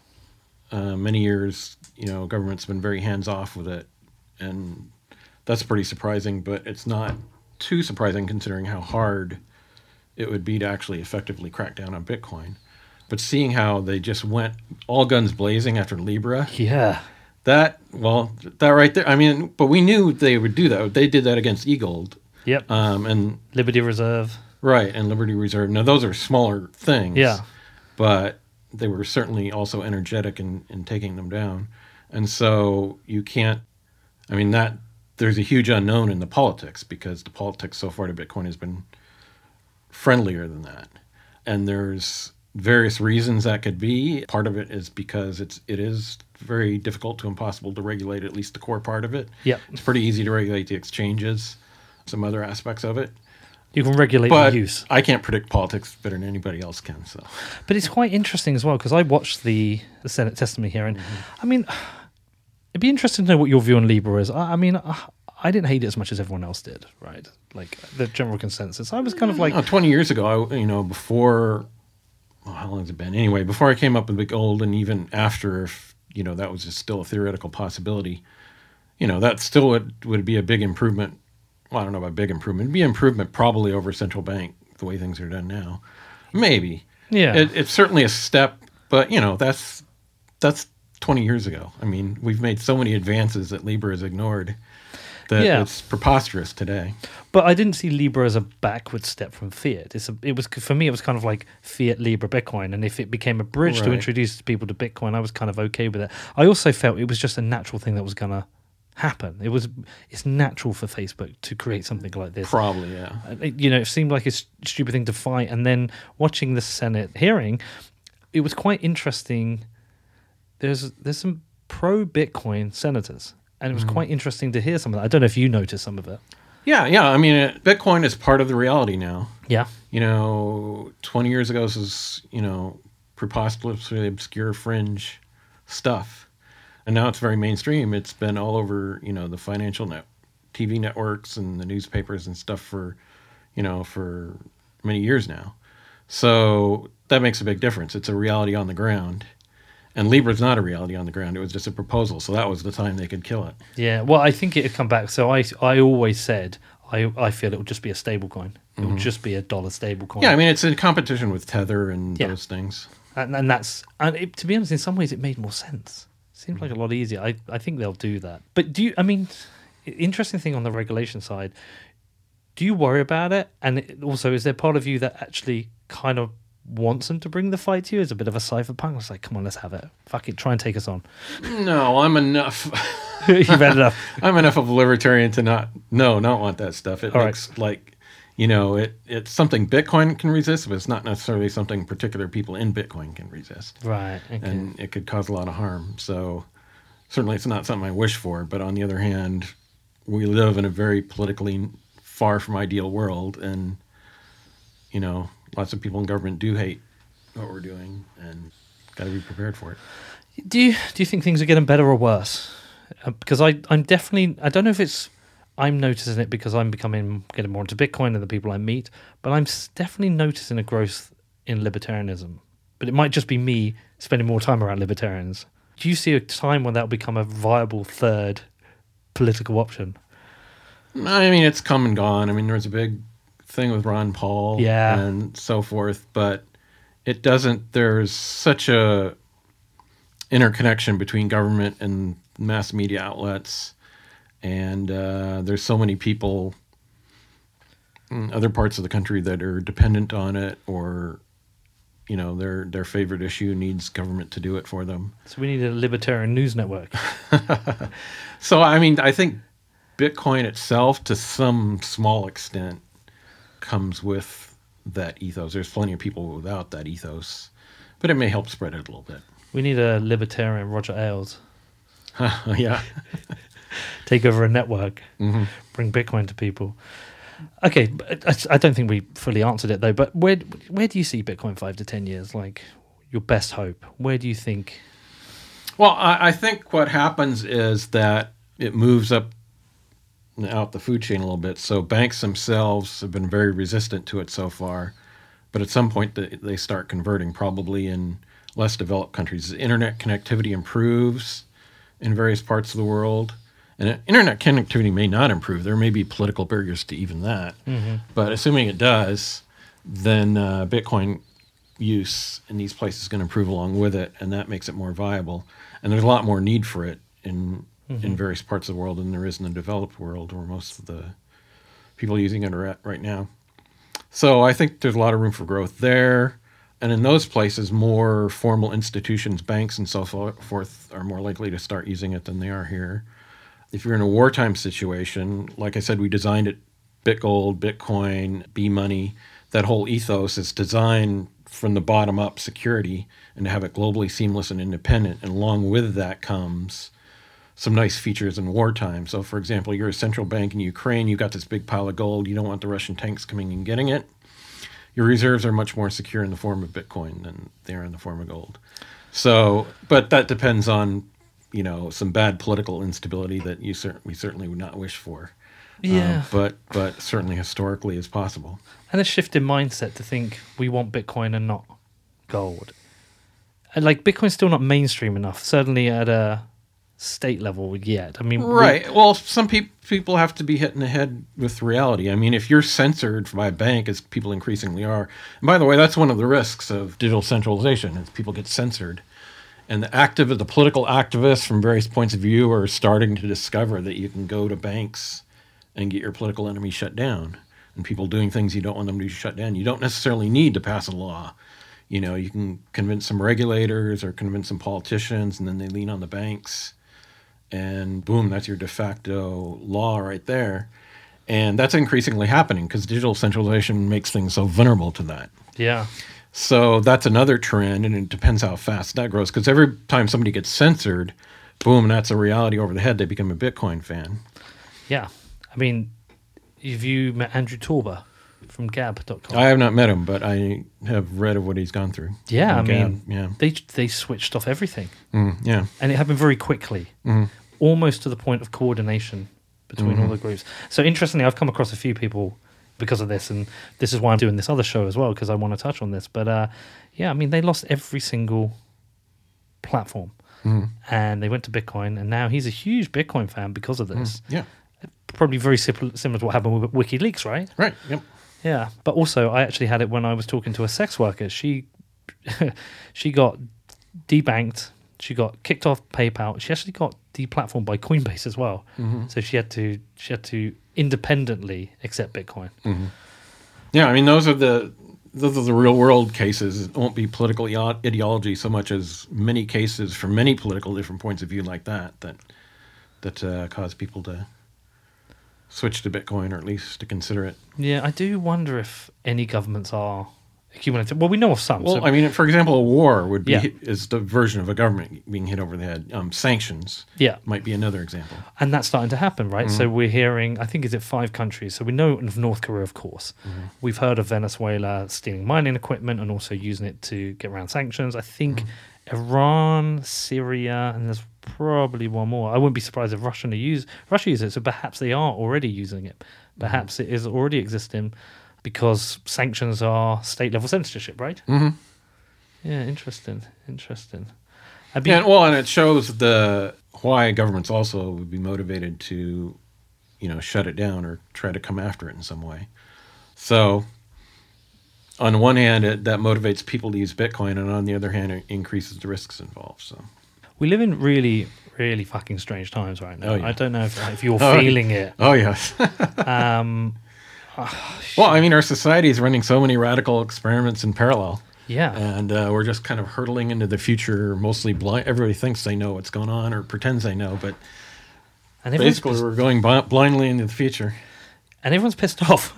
many years, government's been very hands-off with it. And that's pretty surprising, but it's not too surprising considering how hard it would be to actually effectively crack down on Bitcoin. But seeing how they just went all guns blazing after Libra, Yeah. that right there, I mean, but we knew they would do that. They did that against eGold. Yep. And Liberty Reserve. right, and Liberty Reserve. Now, those are smaller things. Yeah. But they were certainly also energetic in taking them down. And so you can't, I mean, there's a huge unknown in the politics because the politics so far to Bitcoin has been friendlier than that. And there's various reasons that could be. Part of it is because it is very difficult to impossible to regulate at least the core part of it. Yep. It's pretty easy to regulate the exchanges, some other aspects of it. You can regulate But the use. I can't predict politics better than anybody else can. So, But it's quite interesting as well because I watched the Senate testimony here, and I mean, it'd be interesting to know what your view on Libra is. I mean, I didn't hate it as much as everyone else did, right? Like the general consensus. I was kind of like, 20 years ago, before, how long has it been? Anyway, before I came up with Big Gold, and even after, if, that was just still a theoretical possibility, that still would be a big improvement. Well, I don't know about big improvement. It'd be an improvement probably over central bank, the way things are done now. Maybe. Yeah. It's certainly a step, but, that's 20 years ago. I mean, we've made so many advances that Libra is ignored that it's preposterous today. but I didn't see Libra as a backward step from fiat. It was for me. It was kind of like fiat, Libra, Bitcoin, and if it became a bridge to Right. introduce people to Bitcoin, I was kind of okay with it. I also felt it was just a natural thing that was gonna happen. It's natural for Facebook to create something like this. Probably, yeah. It seemed like a stupid thing to fight. And then watching the Senate hearing, it was quite interesting. There's some pro-Bitcoin senators, and it was quite interesting to hear some of that. I don't know if you noticed some of it. Yeah. I mean, Bitcoin is part of the reality now. Yeah. 20 years ago, this was, preposterously obscure fringe stuff. And now it's very mainstream. It's been all over, the financial TV networks and the newspapers and stuff for many years now. So that makes a big difference. It's a reality on the ground. And Libra's not a reality on the ground. It was just a proposal. So that was the time they could kill it. Yeah, well, I think it would come back. So I always said I feel it would just be a stable coin. It would just be a dollar stable coin. Yeah, I mean, it's in competition with Tether and those things. And to be honest, in some ways it made more sense. Seems like a lot easier. I think they'll do that. But interesting thing on the regulation side, do you worry about it? And also, is there part of you that actually kind of wants them to bring the fight to you as a bit of a cypherpunk? It's like, come on, let's have it. Fuck it, try and take us on. No, I'm enough. You've had enough. I'm enough of a libertarian to not want that stuff. It looks like, it's something Bitcoin can resist, but it's not necessarily something particular people in Bitcoin can resist. Right. Okay. And it could cause a lot of harm. So certainly it's not something I wish for. But on the other hand, we live in a very politically far from ideal world. And, lots of people in government do hate what we're doing, and got to be prepared for it. Do you think things are getting better or worse? Because I'm definitely, I don't know if I'm noticing it because I'm getting more into Bitcoin and the people I meet, but I'm definitely noticing a growth in libertarianism. But it might just be me spending more time around libertarians. Do you see a time when that will become a viable third political option? I mean, it's come and gone. I mean, there was a big thing with Ron Paul and so forth, but it doesn't, there's such a interconnection between government and mass media outlets, and there's so many people in other parts of the country that are dependent on it, or their favorite issue needs government to do it for them. So we need a libertarian news network. So I mean, I think Bitcoin itself, to some small extent, comes with that ethos. There's plenty of people without that ethos, but it may help spread it a little bit. We need a libertarian Roger Ailes. Yeah. Take over a network, bring Bitcoin to people. Okay, but I don't think we fully answered it though, but where do you see Bitcoin 5 to 10 years? Like your best hope? Where do you think? Well, I think what happens is that it moves up out the food chain a little bit. So banks themselves have been very resistant to it so far, but at some point they start converting, probably in less developed countries. Internet connectivity improves in various parts of the world, and internet connectivity may not improve. There may be political barriers to even that, but assuming it does, then Bitcoin use in these places is going to improve along with it, and that makes it more viable. And there's a lot more need for it in various parts of the world than there is in the developed world, where most of the people using it are at right now. So I think there's a lot of room for growth there. And in those places, more formal institutions, banks and so forth, are more likely to start using it than they are here. If you're in a wartime situation, like I said, we designed it, BitGold, Bitcoin, B-Money, that whole ethos is designed from the bottom up security and to have it globally seamless and independent. And along with that comes some nice features in wartime. So, for example, you're a central bank in Ukraine, you've got this big pile of gold, you don't want the Russian tanks coming and getting it. Your reserves are much more secure in the form of Bitcoin than they are in the form of gold. So, but that depends on, some bad political instability that we certainly would not wish for. Yeah. But certainly historically is possible. And a shift in mindset to think we want Bitcoin and not gold. And like Bitcoin's still not mainstream enough, certainly at a state level yet. I mean, right. Well, some people have to be hit in the head with reality. I mean, if you're censored by a bank, as people increasingly are, and by the way, that's one of the risks of digital centralization, is people get censored. And the political activists from various points of view are starting to discover that you can go to banks and get your political enemy shut down. And people doing things you don't want them to be shut down. You don't necessarily need to pass a law. You can convince some regulators or convince some politicians, and then they lean on the banks. and boom, that's your de facto law right there. And that's increasingly happening because digital centralization makes things so vulnerable to that. Yeah. So that's another trend, and it depends how fast that grows. Because every time somebody gets censored, boom, that's a reality over the head. They become a Bitcoin fan. Yeah. I mean, have you met Andrew Torba from Gab.com? I have not met him, but I have read of what he's gone through. Yeah, I on mean, Gab, yeah. they switched off everything. Yeah. And it happened very quickly, almost to the point of coordination between all the groups. So interestingly, I've come across a few people because of this, and this is why I'm doing this other show as well, because I want to touch on this. But yeah, I mean, they lost every single platform, and they went to Bitcoin, and now he's a huge Bitcoin fan because of this. Yeah. Probably very similar to what happened with WikiLeaks, right? Right. Yep. Yeah, but also I actually had it when I was talking to a sex worker. She got debanked. She got kicked off PayPal. She actually got deplatformed by Coinbase as well. So she had to independently accept Bitcoin. Yeah, I mean those are the real world cases. It won't be political ideology so much as many cases from many political different points of view like that cause people to switch to Bitcoin, or at least to consider it. Yeah, I do wonder if any governments are accumulative. Well, we know of some. Well, so, I mean, for example, a war would be Yeah. is the version of a government being hit over the head. Sanctions yeah, might be another example. and that's starting to happen, right? So we're hearing, I think, is it 5 countries? So we know of North Korea, of course. We've heard of Venezuela stealing mining equipment and also using it to get around sanctions. I think Iran, Syria, and there's probably one more. I wouldn't be surprised if Russia use it. So perhaps they are already using it. Perhaps it is already existing because sanctions are state-level censorship, right? Yeah, interesting. I'd be, And it shows why governments also would be motivated to, shut it down or try to come after it in some way. So, on the one hand, that motivates people to use Bitcoin, and on the other hand, it increases the risks involved. So, we live in really, really fucking strange times right now. Oh, yeah. I don't know if you're feeling it. oh yes. Well, I mean, our society is running so many radical experiments in parallel. Yeah. And we're just kind of hurtling into the future, mostly blind. Everybody thinks they know what's going on or pretends they know, but And everyone's basically pissed, we're going blindly into the future. and everyone's pissed off.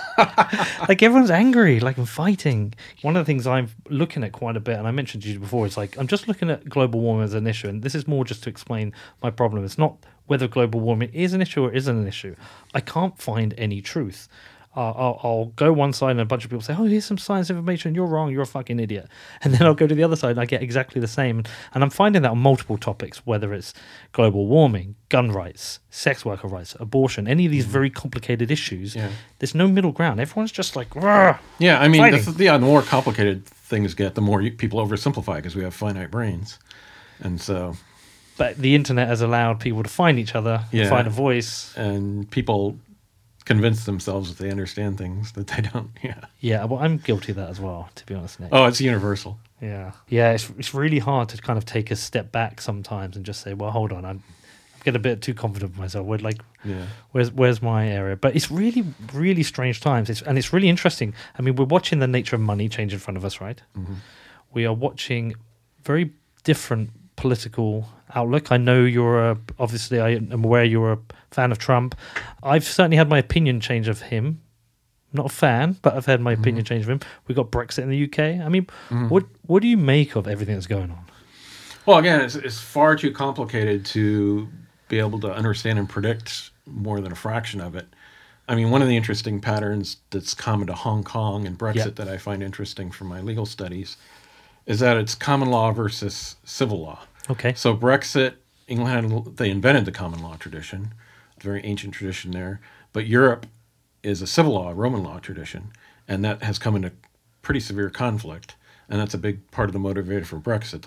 Like everyone's angry, like and fighting. One of the things I'm looking at quite a bit, and I mentioned to you before, it's like I'm just looking at global warming as an issue, and this is more just to explain my problem. It's not whether global warming is an issue or isn't an issue. I can't find any truth. I'll go one side and a bunch of people say, oh, here's some science information, you're wrong, you're a fucking idiot. And then I'll go to the other side and I get exactly the same. And I'm finding that on multiple topics, whether it's global warming, gun rights, sex worker rights, abortion, any of these very complicated issues. Yeah. There's no middle ground. Everyone's just like, "Rah!" Yeah, I mean, Fighting. the more complicated things get, the more people oversimplify because we have finite brains. And so, But the internet has allowed people to find each other, Yeah. find a voice. and people convince themselves that they understand things that they don't. Yeah. Yeah, well, I'm guilty of that as well, to be honest, Nick. Oh, it's universal. Yeah, it's really hard to kind of take a step back sometimes and just say, well, hold on, I'm getting a bit too confident with myself. Yeah. Where's my area? But it's really, really strange times, and it's really interesting. I mean, we're watching the nature of money change in front of us, right? We are watching very different political outlook. I know obviously I am aware you're a fan of Trump. I've certainly had my opinion change of him. I'm not a fan, but I've had my opinion change of him. We got Brexit in the UK. I mean, what do you make of everything that's going on? Well, again, it's far too complicated to be able to understand and predict more than a fraction of it. I mean, one of the interesting patterns that's common to Hong Kong and Brexit Yeah. that I find interesting from my legal studies is that it's common law versus civil law. Okay. So Brexit, England, they invented the common law tradition, a very ancient tradition there. But Europe is a civil law, Roman law tradition, and that has come into pretty severe conflict. And that's a big part of the motivator for Brexit.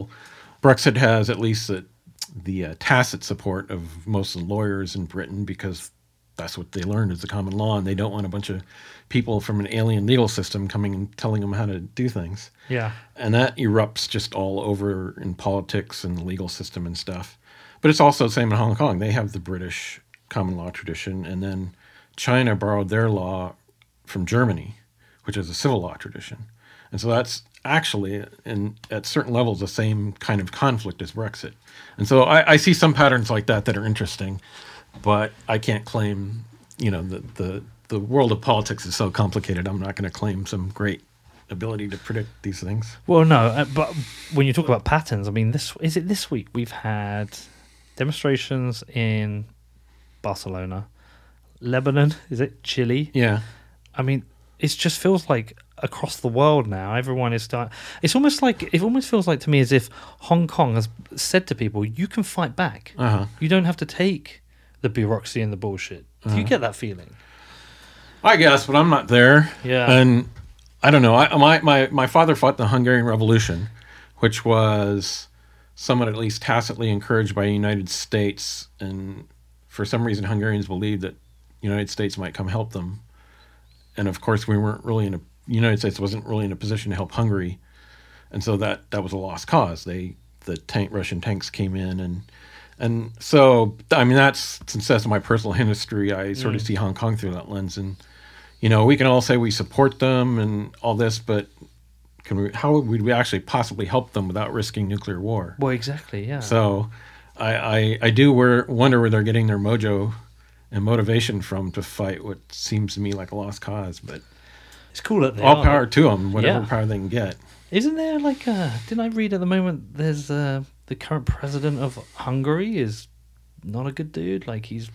Brexit has at least the tacit support of most of the lawyers in Britain because that's what they learned is the common law, and they don't want a bunch of people from an alien legal system coming and telling them how to do things. Yeah. And that erupts just all over in politics and the legal system and stuff. But it's also the same in Hong Kong. They have the British common law tradition, and then China borrowed their law from Germany, which is a civil law tradition. And so that's actually, at certain levels, the same kind of conflict as Brexit. And so I see some patterns like that are interesting, but I can't claim, the world of politics is so complicated. I'm not going to claim some great ability to predict these things. Well, no, but when you talk about patterns, I mean, this week we've had demonstrations in Barcelona, Lebanon, is it Chile? Yeah. I mean, it just feels like across the world now, everyone is starting. It almost feels like to me as if Hong Kong has said to people, "You can fight back. You don't have to take the bureaucracy and the bullshit." Do you get that feeling? I guess, but I'm not there. Yeah. And I don't know. My father fought the Hungarian Revolution, which was somewhat at least tacitly encouraged by the United States. And for some reason, Hungarians believed that the United States might come help them. And of course, the United States wasn't really in a position to help Hungary. And so that was a lost cause. Russian tanks came in and so, I mean, since that's my personal history, I sort of see Hong Kong through that lens. And, we can all say we support them and all this, but how would we actually possibly help them without risking nuclear war? Well, exactly, yeah. So I do wonder where they're getting their mojo and motivation from to fight what seems to me like a lost cause. But it's cool that they all are. power to them, whatever Yeah. power they can get. Isn't there like didn't I read at the moment there's the current president of Hungary is not a good dude, like he's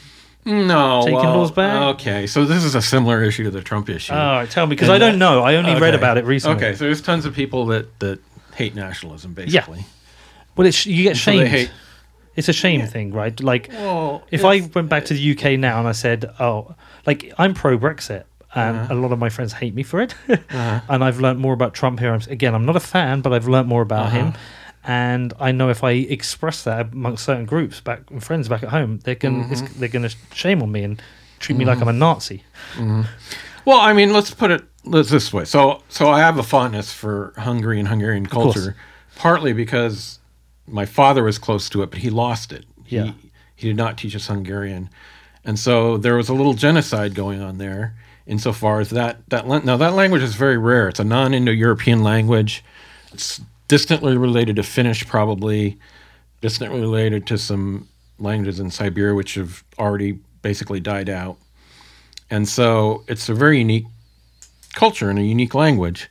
No, taking laws back? Okay, so this is a similar issue to the Trump issue. all right, tell me, because And I don't know. I only read about it recently. Okay, so there's tons of people that hate nationalism, basically. Well, you get So they shamed. hate. It's a shame thing, right? Like, Well, if I went back to the UK now and I said, "Oh, like I'm pro-Brexit," and a lot of my friends hate me for it, and I've learned more about Trump here. I'm not a fan, but I've learned more about him, and I know if I express that amongst certain groups, friends back at home, they're going to shame on me and treat me like I'm a Nazi. Well, I mean, let's put it this way. So I have a fondness for Hungary and Hungarian culture, partly because my father was close to it, but he lost it. Yeah. He did not teach us Hungarian. And so there was a little genocide going on there insofar as that language is very rare. It's a non-Indo-European language. It's distantly related to Finnish, probably, distantly related to some languages in Siberia, which have already basically died out. And so it's a very unique culture and a unique language.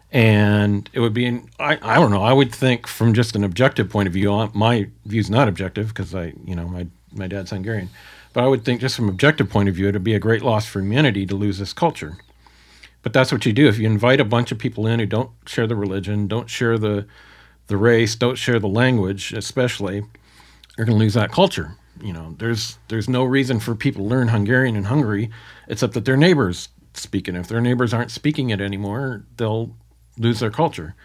And it would be, I don't know, I would think from just an objective point of view, my view's not objective because my dad's Hungarian, but I would think just from an objective point of view, it'd be a great loss for humanity to lose this culture. But that's what you do. If you invite a bunch of people in who don't share the religion, don't share the race, don't share the language, especially, you're going to lose that culture. There's no reason for people to learn Hungarian in Hungary, except that their neighbors speak it. If their neighbors aren't speaking it anymore, they'll lose their culture.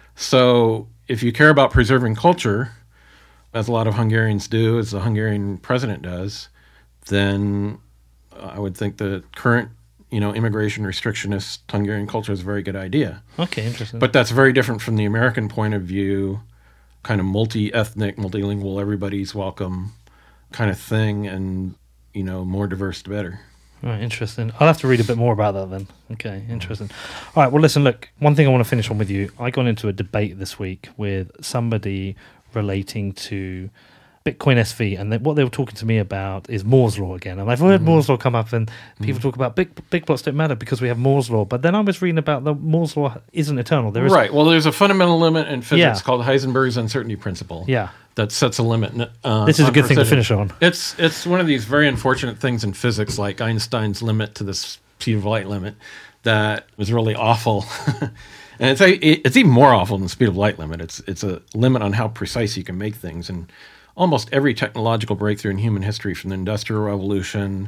So if you care about preserving culture, as a lot of Hungarians do, as the Hungarian president does, then I would think the current, immigration restrictionist Hungarian culture is a very good idea. Okay, interesting. But that's very different from the American point of view, kind of multi-ethnic, multilingual, everybody's welcome kind of thing, and, more diverse the better. Right, interesting. I'll have to read a bit more about that then. Okay, interesting. All right, well, listen, look, one thing I want to finish on with you. I got into a debate this week with somebody relating to Bitcoin SV, and what they were talking to me about is Moore's Law again. And I've heard Moore's Law come up, and people talk about big plots don't matter because we have Moore's Law. But then I was reading about the Moore's Law isn't eternal. There is Right. Well, there's a fundamental limit in physics called Heisenberg's uncertainty principle. Yeah. That sets a limit. This is a on good thing to precision. finish on. It's one of these very unfortunate things in physics, like Einstein's limit to the speed of light limit, that was really awful. And it's even more awful than the speed of light limit. It's a limit on how precise you can make things. And almost every technological breakthrough in human history, from the Industrial Revolution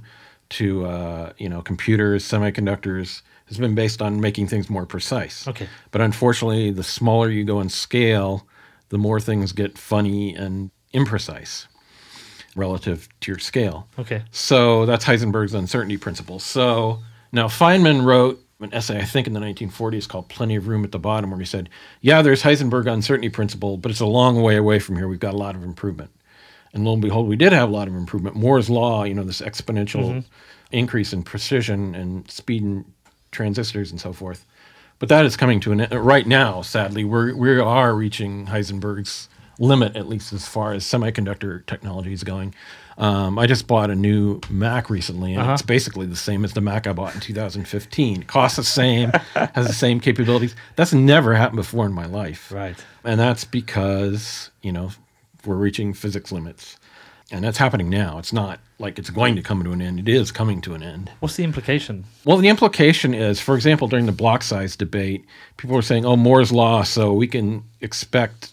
to computers, semiconductors, has been based on making things more precise. Okay. But unfortunately, the smaller you go in scale, the more things get funny and imprecise relative to your scale. Okay. So that's Heisenberg's uncertainty principle. So now Feynman wrote an essay, I think in the 1940s, called Plenty of Room at the Bottom, where he said, yeah, there's Heisenberg uncertainty principle, but it's a long way away from here. We've got a lot of improvement. And lo and behold, we did have a lot of improvement. Moore's law, this exponential increase in precision and speed and transistors and so forth, But that is coming to an end. Right now, sadly, we are reaching Heisenberg's limit, at least as far as semiconductor technology is going. I just bought a new Mac recently, and it's basically the same as the Mac I bought in 2015. Costs the same, has the same capabilities. That's never happened before in my life. Right. And that's because, we're reaching physics limits. And that's happening now. It's not like it's going to come to an end. It is coming to an end. What's the implication? Well, the implication is, for example, during the block size debate, people were saying, Moore's law, so we can expect,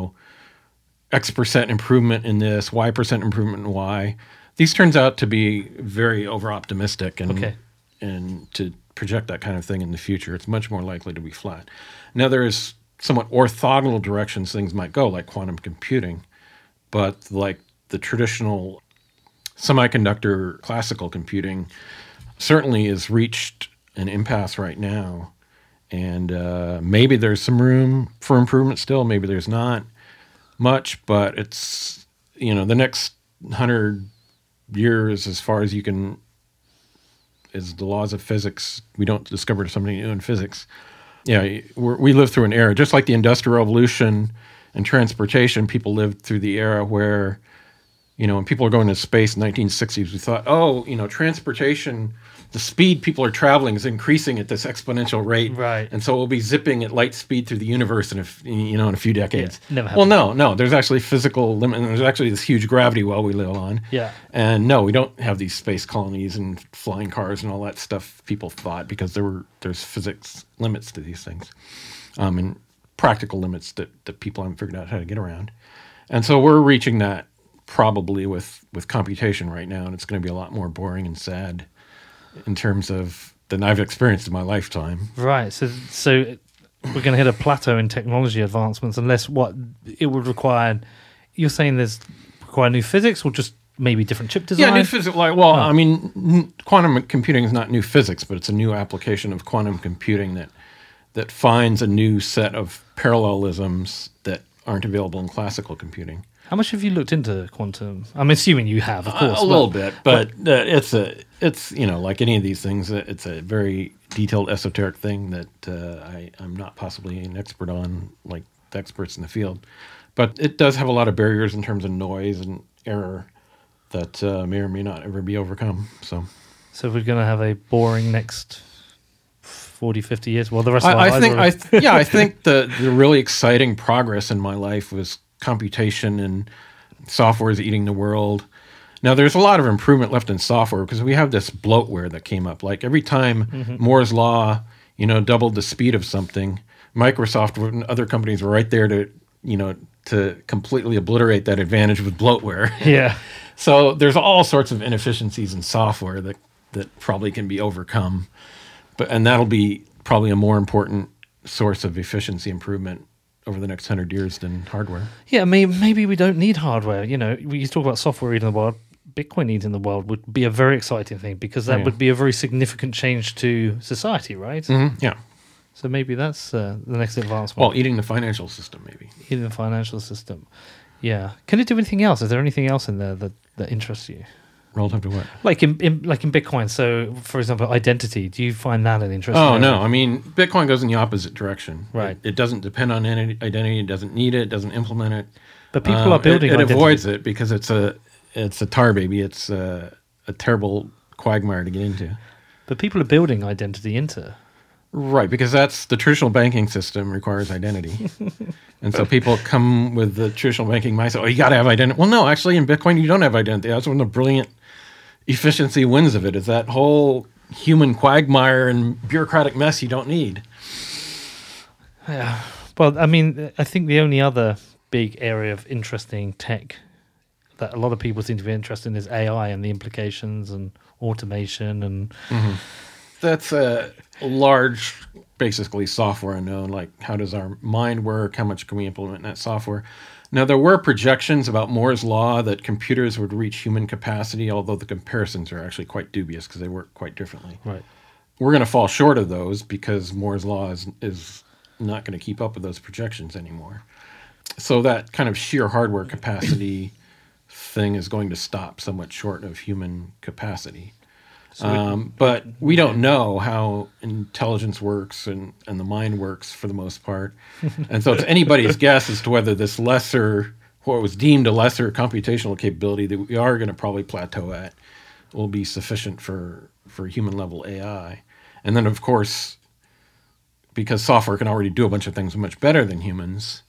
X% improvement in this, Y% improvement in Y. These turns out to be very over-optimistic and to project that kind of thing in the future. It's much more likely to be flat. Now, there's somewhat orthogonal directions things might go, like quantum computing, but like the traditional semiconductor classical computing certainly has reached an impasse right now. And maybe there's some room for improvement still. Maybe there's not much, but it's, the next 100 years, as far as you can, is the laws of physics. We don't discover something new in physics. Yeah, we live through an era, just like the Industrial Revolution and transportation, people lived through the era where, when people are going to space in the 1960s, we thought, transportation, the speed people are traveling is increasing at this exponential rate. Right. And so we'll be zipping at light speed through the universe in a few decades. Yeah, never happened. Well, no, there's actually physical limit, and there's actually this huge gravity well we live on. Yeah. And no, we don't have these space colonies and flying cars and all that stuff people thought, because there's physics limits to these things. And practical limits that people haven't figured out how to get around. And so we're reaching that probably with computation right now, and it's going to be a lot more boring and sad in terms of than I've experienced in my lifetime. Right. So we're going to hit a plateau in technology advancements unless what it would require. You're saying require new physics or just maybe different chip design? Yeah, new physics. I mean, quantum computing is not new physics, but it's a new application of quantum computing that finds a new set of parallelisms that aren't available in classical computing. How much have you looked into quantum? I'm assuming you have, of course. A little bit, but it's like any of these things, it's a very detailed esoteric thing that I'm not possibly an expert on, like the experts in the field. But it does have a lot of barriers in terms of noise and error that may or may not ever be overcome. So we're going to have a boring next 40, 50 years. Well, the rest of our lives. I think the really exciting progress in my life was computation, and software is eating the world. Now, there's a lot of improvement left in software because we have this bloatware that came up. Like every time Moore's law, doubled the speed of something, Microsoft and other companies were right there to completely obliterate that advantage with bloatware. Yeah. So there's all sorts of inefficiencies in software that probably can be overcome. And that'll be probably a more important source of efficiency improvement over the next 100 years than hardware. Yeah, maybe we don't need hardware. We talk about software eating the world. Bitcoin eating the world would be a very exciting thing because that would be a very significant change to society, right? Mm-hmm. Yeah. So maybe that's the next advancement. Well, eating the financial system, maybe. Eating the financial system. Yeah. Can it do anything else? Is there anything else in there that interests you? Relative to what? Like in Bitcoin. So, for example, identity. Do you find that an interesting area? No. I mean, Bitcoin goes in the opposite direction. Right. It doesn't depend on any identity. It doesn't need it. It doesn't implement it. But people are building it identity. avoids it because it's a tar baby. It's a terrible quagmire to get into. But people are building identity into. Right, because that's the traditional banking system requires identity. And so people come with the traditional banking mindset, you got to have identity. Well, no, actually in Bitcoin, you don't have identity. That's one of the brilliant efficiency wins of it, is that whole human quagmire and bureaucratic mess you don't need. Yeah. Well, I mean, I think the only other big area of interesting tech that a lot of people seem to be interested in is AI and the implications and automation and... Mm-hmm. That's a large, basically, software unknown. Like, how does our mind work? How much can we implement in that software? Now, there were projections about Moore's law that computers would reach human capacity, although the comparisons are actually quite dubious because they work quite differently. Right. We're going to fall short of those because Moore's law is not going to keep up with those projections anymore. So that kind of sheer hardware capacity thing is going to stop somewhat short of human capacity. But we don't know how intelligence works and the mind works for the most part. And so it's anybody's guess as to whether this what was deemed a lesser computational capability that we are going to probably plateau at will be sufficient for human level AI. And then, of course, because software can already do a bunch of things much better than humans,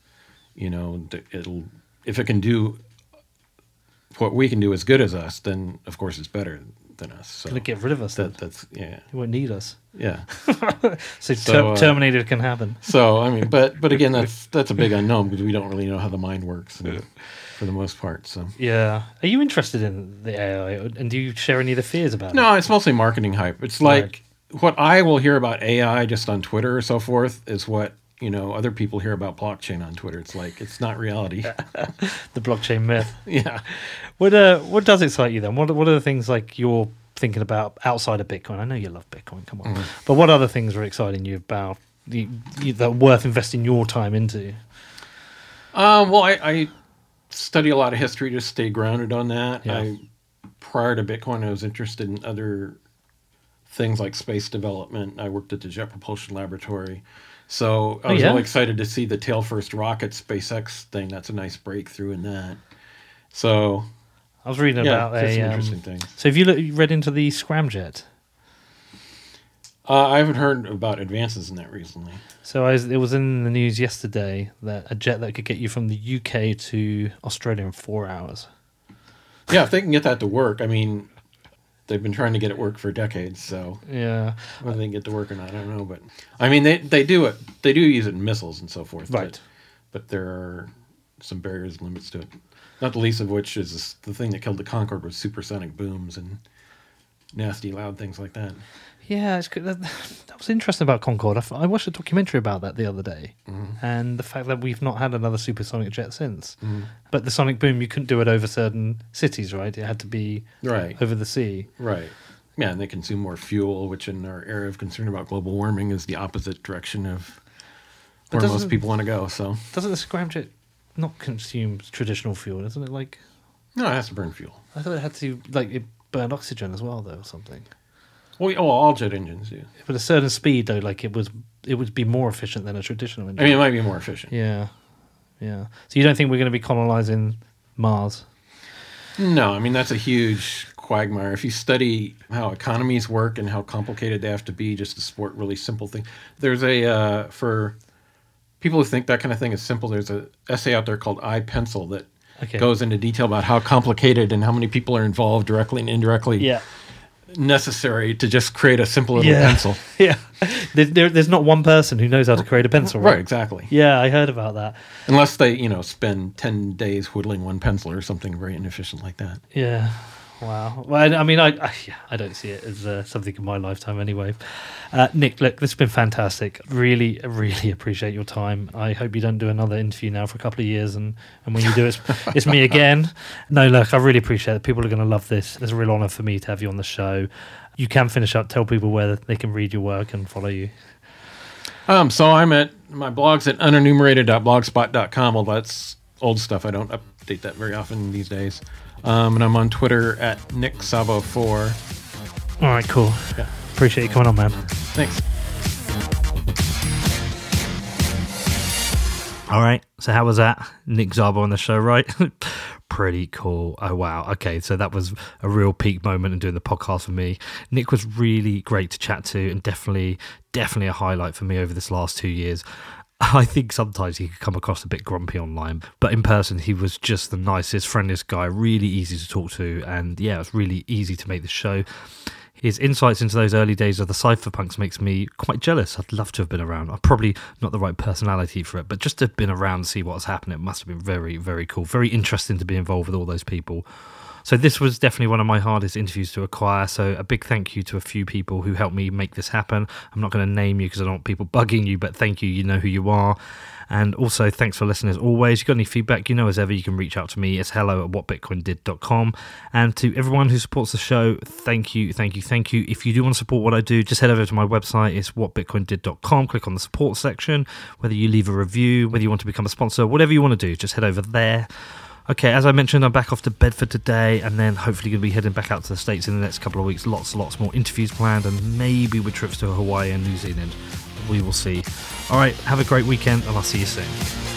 if it can do what we can do as good as us, then of course it's better than us. So Gonna get rid of us. That's He won't need us. yeah. So Terminator can happen. So I mean, but again, that's a big unknown because we don't really know how the mind works for the most part. So Yeah. Are you interested in the AI, and do you share any of the fears about it? no, it's mostly marketing hype. It's like what I will hear about AI just on Twitter or so forth is what other people hear about blockchain on Twitter. It's like it's not reality. The blockchain myth. Yeah. What does excite you then? What are the things like you're thinking about outside of Bitcoin? I know you love Bitcoin. Come on, but what other things are exciting you about that are worth investing your time into? Well, I study a lot of history to stay grounded on that. Yeah. Prior to Bitcoin, I was interested in other things like space development. I worked at the Jet Propulsion Laboratory. So I was really excited to see the tail first rocket SpaceX thing. That's a nice breakthrough in that. So I was reading about some interesting things. So have you read into the scramjet? I haven't heard about advances in that recently. So it was in the news yesterday that a jet that could get you from the UK to Australia in 4 hours. Yeah, if they can get that to work, I mean, they've been trying to get it work for decades. So yeah, whether they can get to work or not, I don't know. But I mean, they do it. They do use it in missiles and so forth. Right. But there are some barriers and limits to it. Not the least of which is the thing that killed the Concorde was supersonic booms and nasty, loud things like that. Yeah, it's good. That was interesting about Concorde. I watched a documentary about that the other day, and the fact that we've not had another supersonic jet since. But the sonic boom, you couldn't do it over certain cities, right? It had to be over the sea. Right. Yeah, and they consume more fuel, which in our area of concern about global warming is the opposite direction of where most people want to go. So doesn't the scramjet not consume traditional fuel? Doesn't it? Like, no, it has to burn fuel. I thought it had to it burn oxygen as well, though, or something. Well, all jet engines do. But a certain speed, though, like it would be more efficient than a traditional engine. I mean, it might be more efficient. Yeah. So you don't think we're going to be colonizing Mars? No, I mean, that's a huge quagmire. If you study how economies work and how complicated they have to be just to support really simple things, there's for people who think that kind of thing is simple, there's an essay out there called iPencil that goes into detail about how complicated and how many people are involved directly and indirectly necessary to just create a simple little pencil. Yeah. There's not one person who knows how to create a pencil, right? Right, exactly. Yeah, I heard about that. Unless they, spend 10 days whittling one pencil or something very inefficient like that. Yeah. Wow. Well, I mean, I don't see it as something in my lifetime anyway. Nick, look, this has been fantastic. Really, really appreciate your time. I hope you don't do another interview now for a couple of years, and when you do, it's me again. No, look, I really appreciate it. People are going to love this. It's a real honour for me to have you on the show. You can finish up, tell people where they can read your work and follow you. So I'm at my blog's at unenumerated.blogspot.com. Well, that's old stuff. I don't update that very often these days. And I'm on Twitter at NickSavo4. All right, cool. Yeah. Appreciate you coming on, man. Thanks. All right. So how was that? Nick Szabo on the show, right? Pretty cool. Oh, wow. Okay. So that was a real peak moment in doing the podcast for me. Nick was really great to chat to and definitely a highlight for me over this last 2 years. I think sometimes he could come across a bit grumpy online, but in person he was just the nicest, friendliest guy, really easy to talk to, and yeah, it was really easy to make the show. His insights into those early days of the cypherpunks makes me quite jealous. I'd love to have been around. I'm probably not the right personality for it, but just to have been around and see what's happened, it must have been very, very cool. Very interesting to be involved with all those people. So this was definitely one of my hardest interviews to acquire. So a big thank you to a few people who helped me make this happen. I'm not going to name you because I don't want people bugging you, but thank you. You know who you are. And also, thanks for listening as always. If you've got any feedback, as ever, you can reach out to me. It's hello@whatbitcoindid.com. And to everyone who supports the show, thank you. If you do want to support what I do, just head over to my website. It's whatbitcoindid.com. Click on the support section. Whether you leave a review, whether you want to become a sponsor, whatever you want to do, just head over there. Okay, as I mentioned, I'm back off to Bedford today, and then hopefully going to be heading back out to the States in the next couple of weeks. Lots more interviews planned, and maybe with trips to Hawaii and New Zealand. We will see. All right, have a great weekend, and I'll see you soon.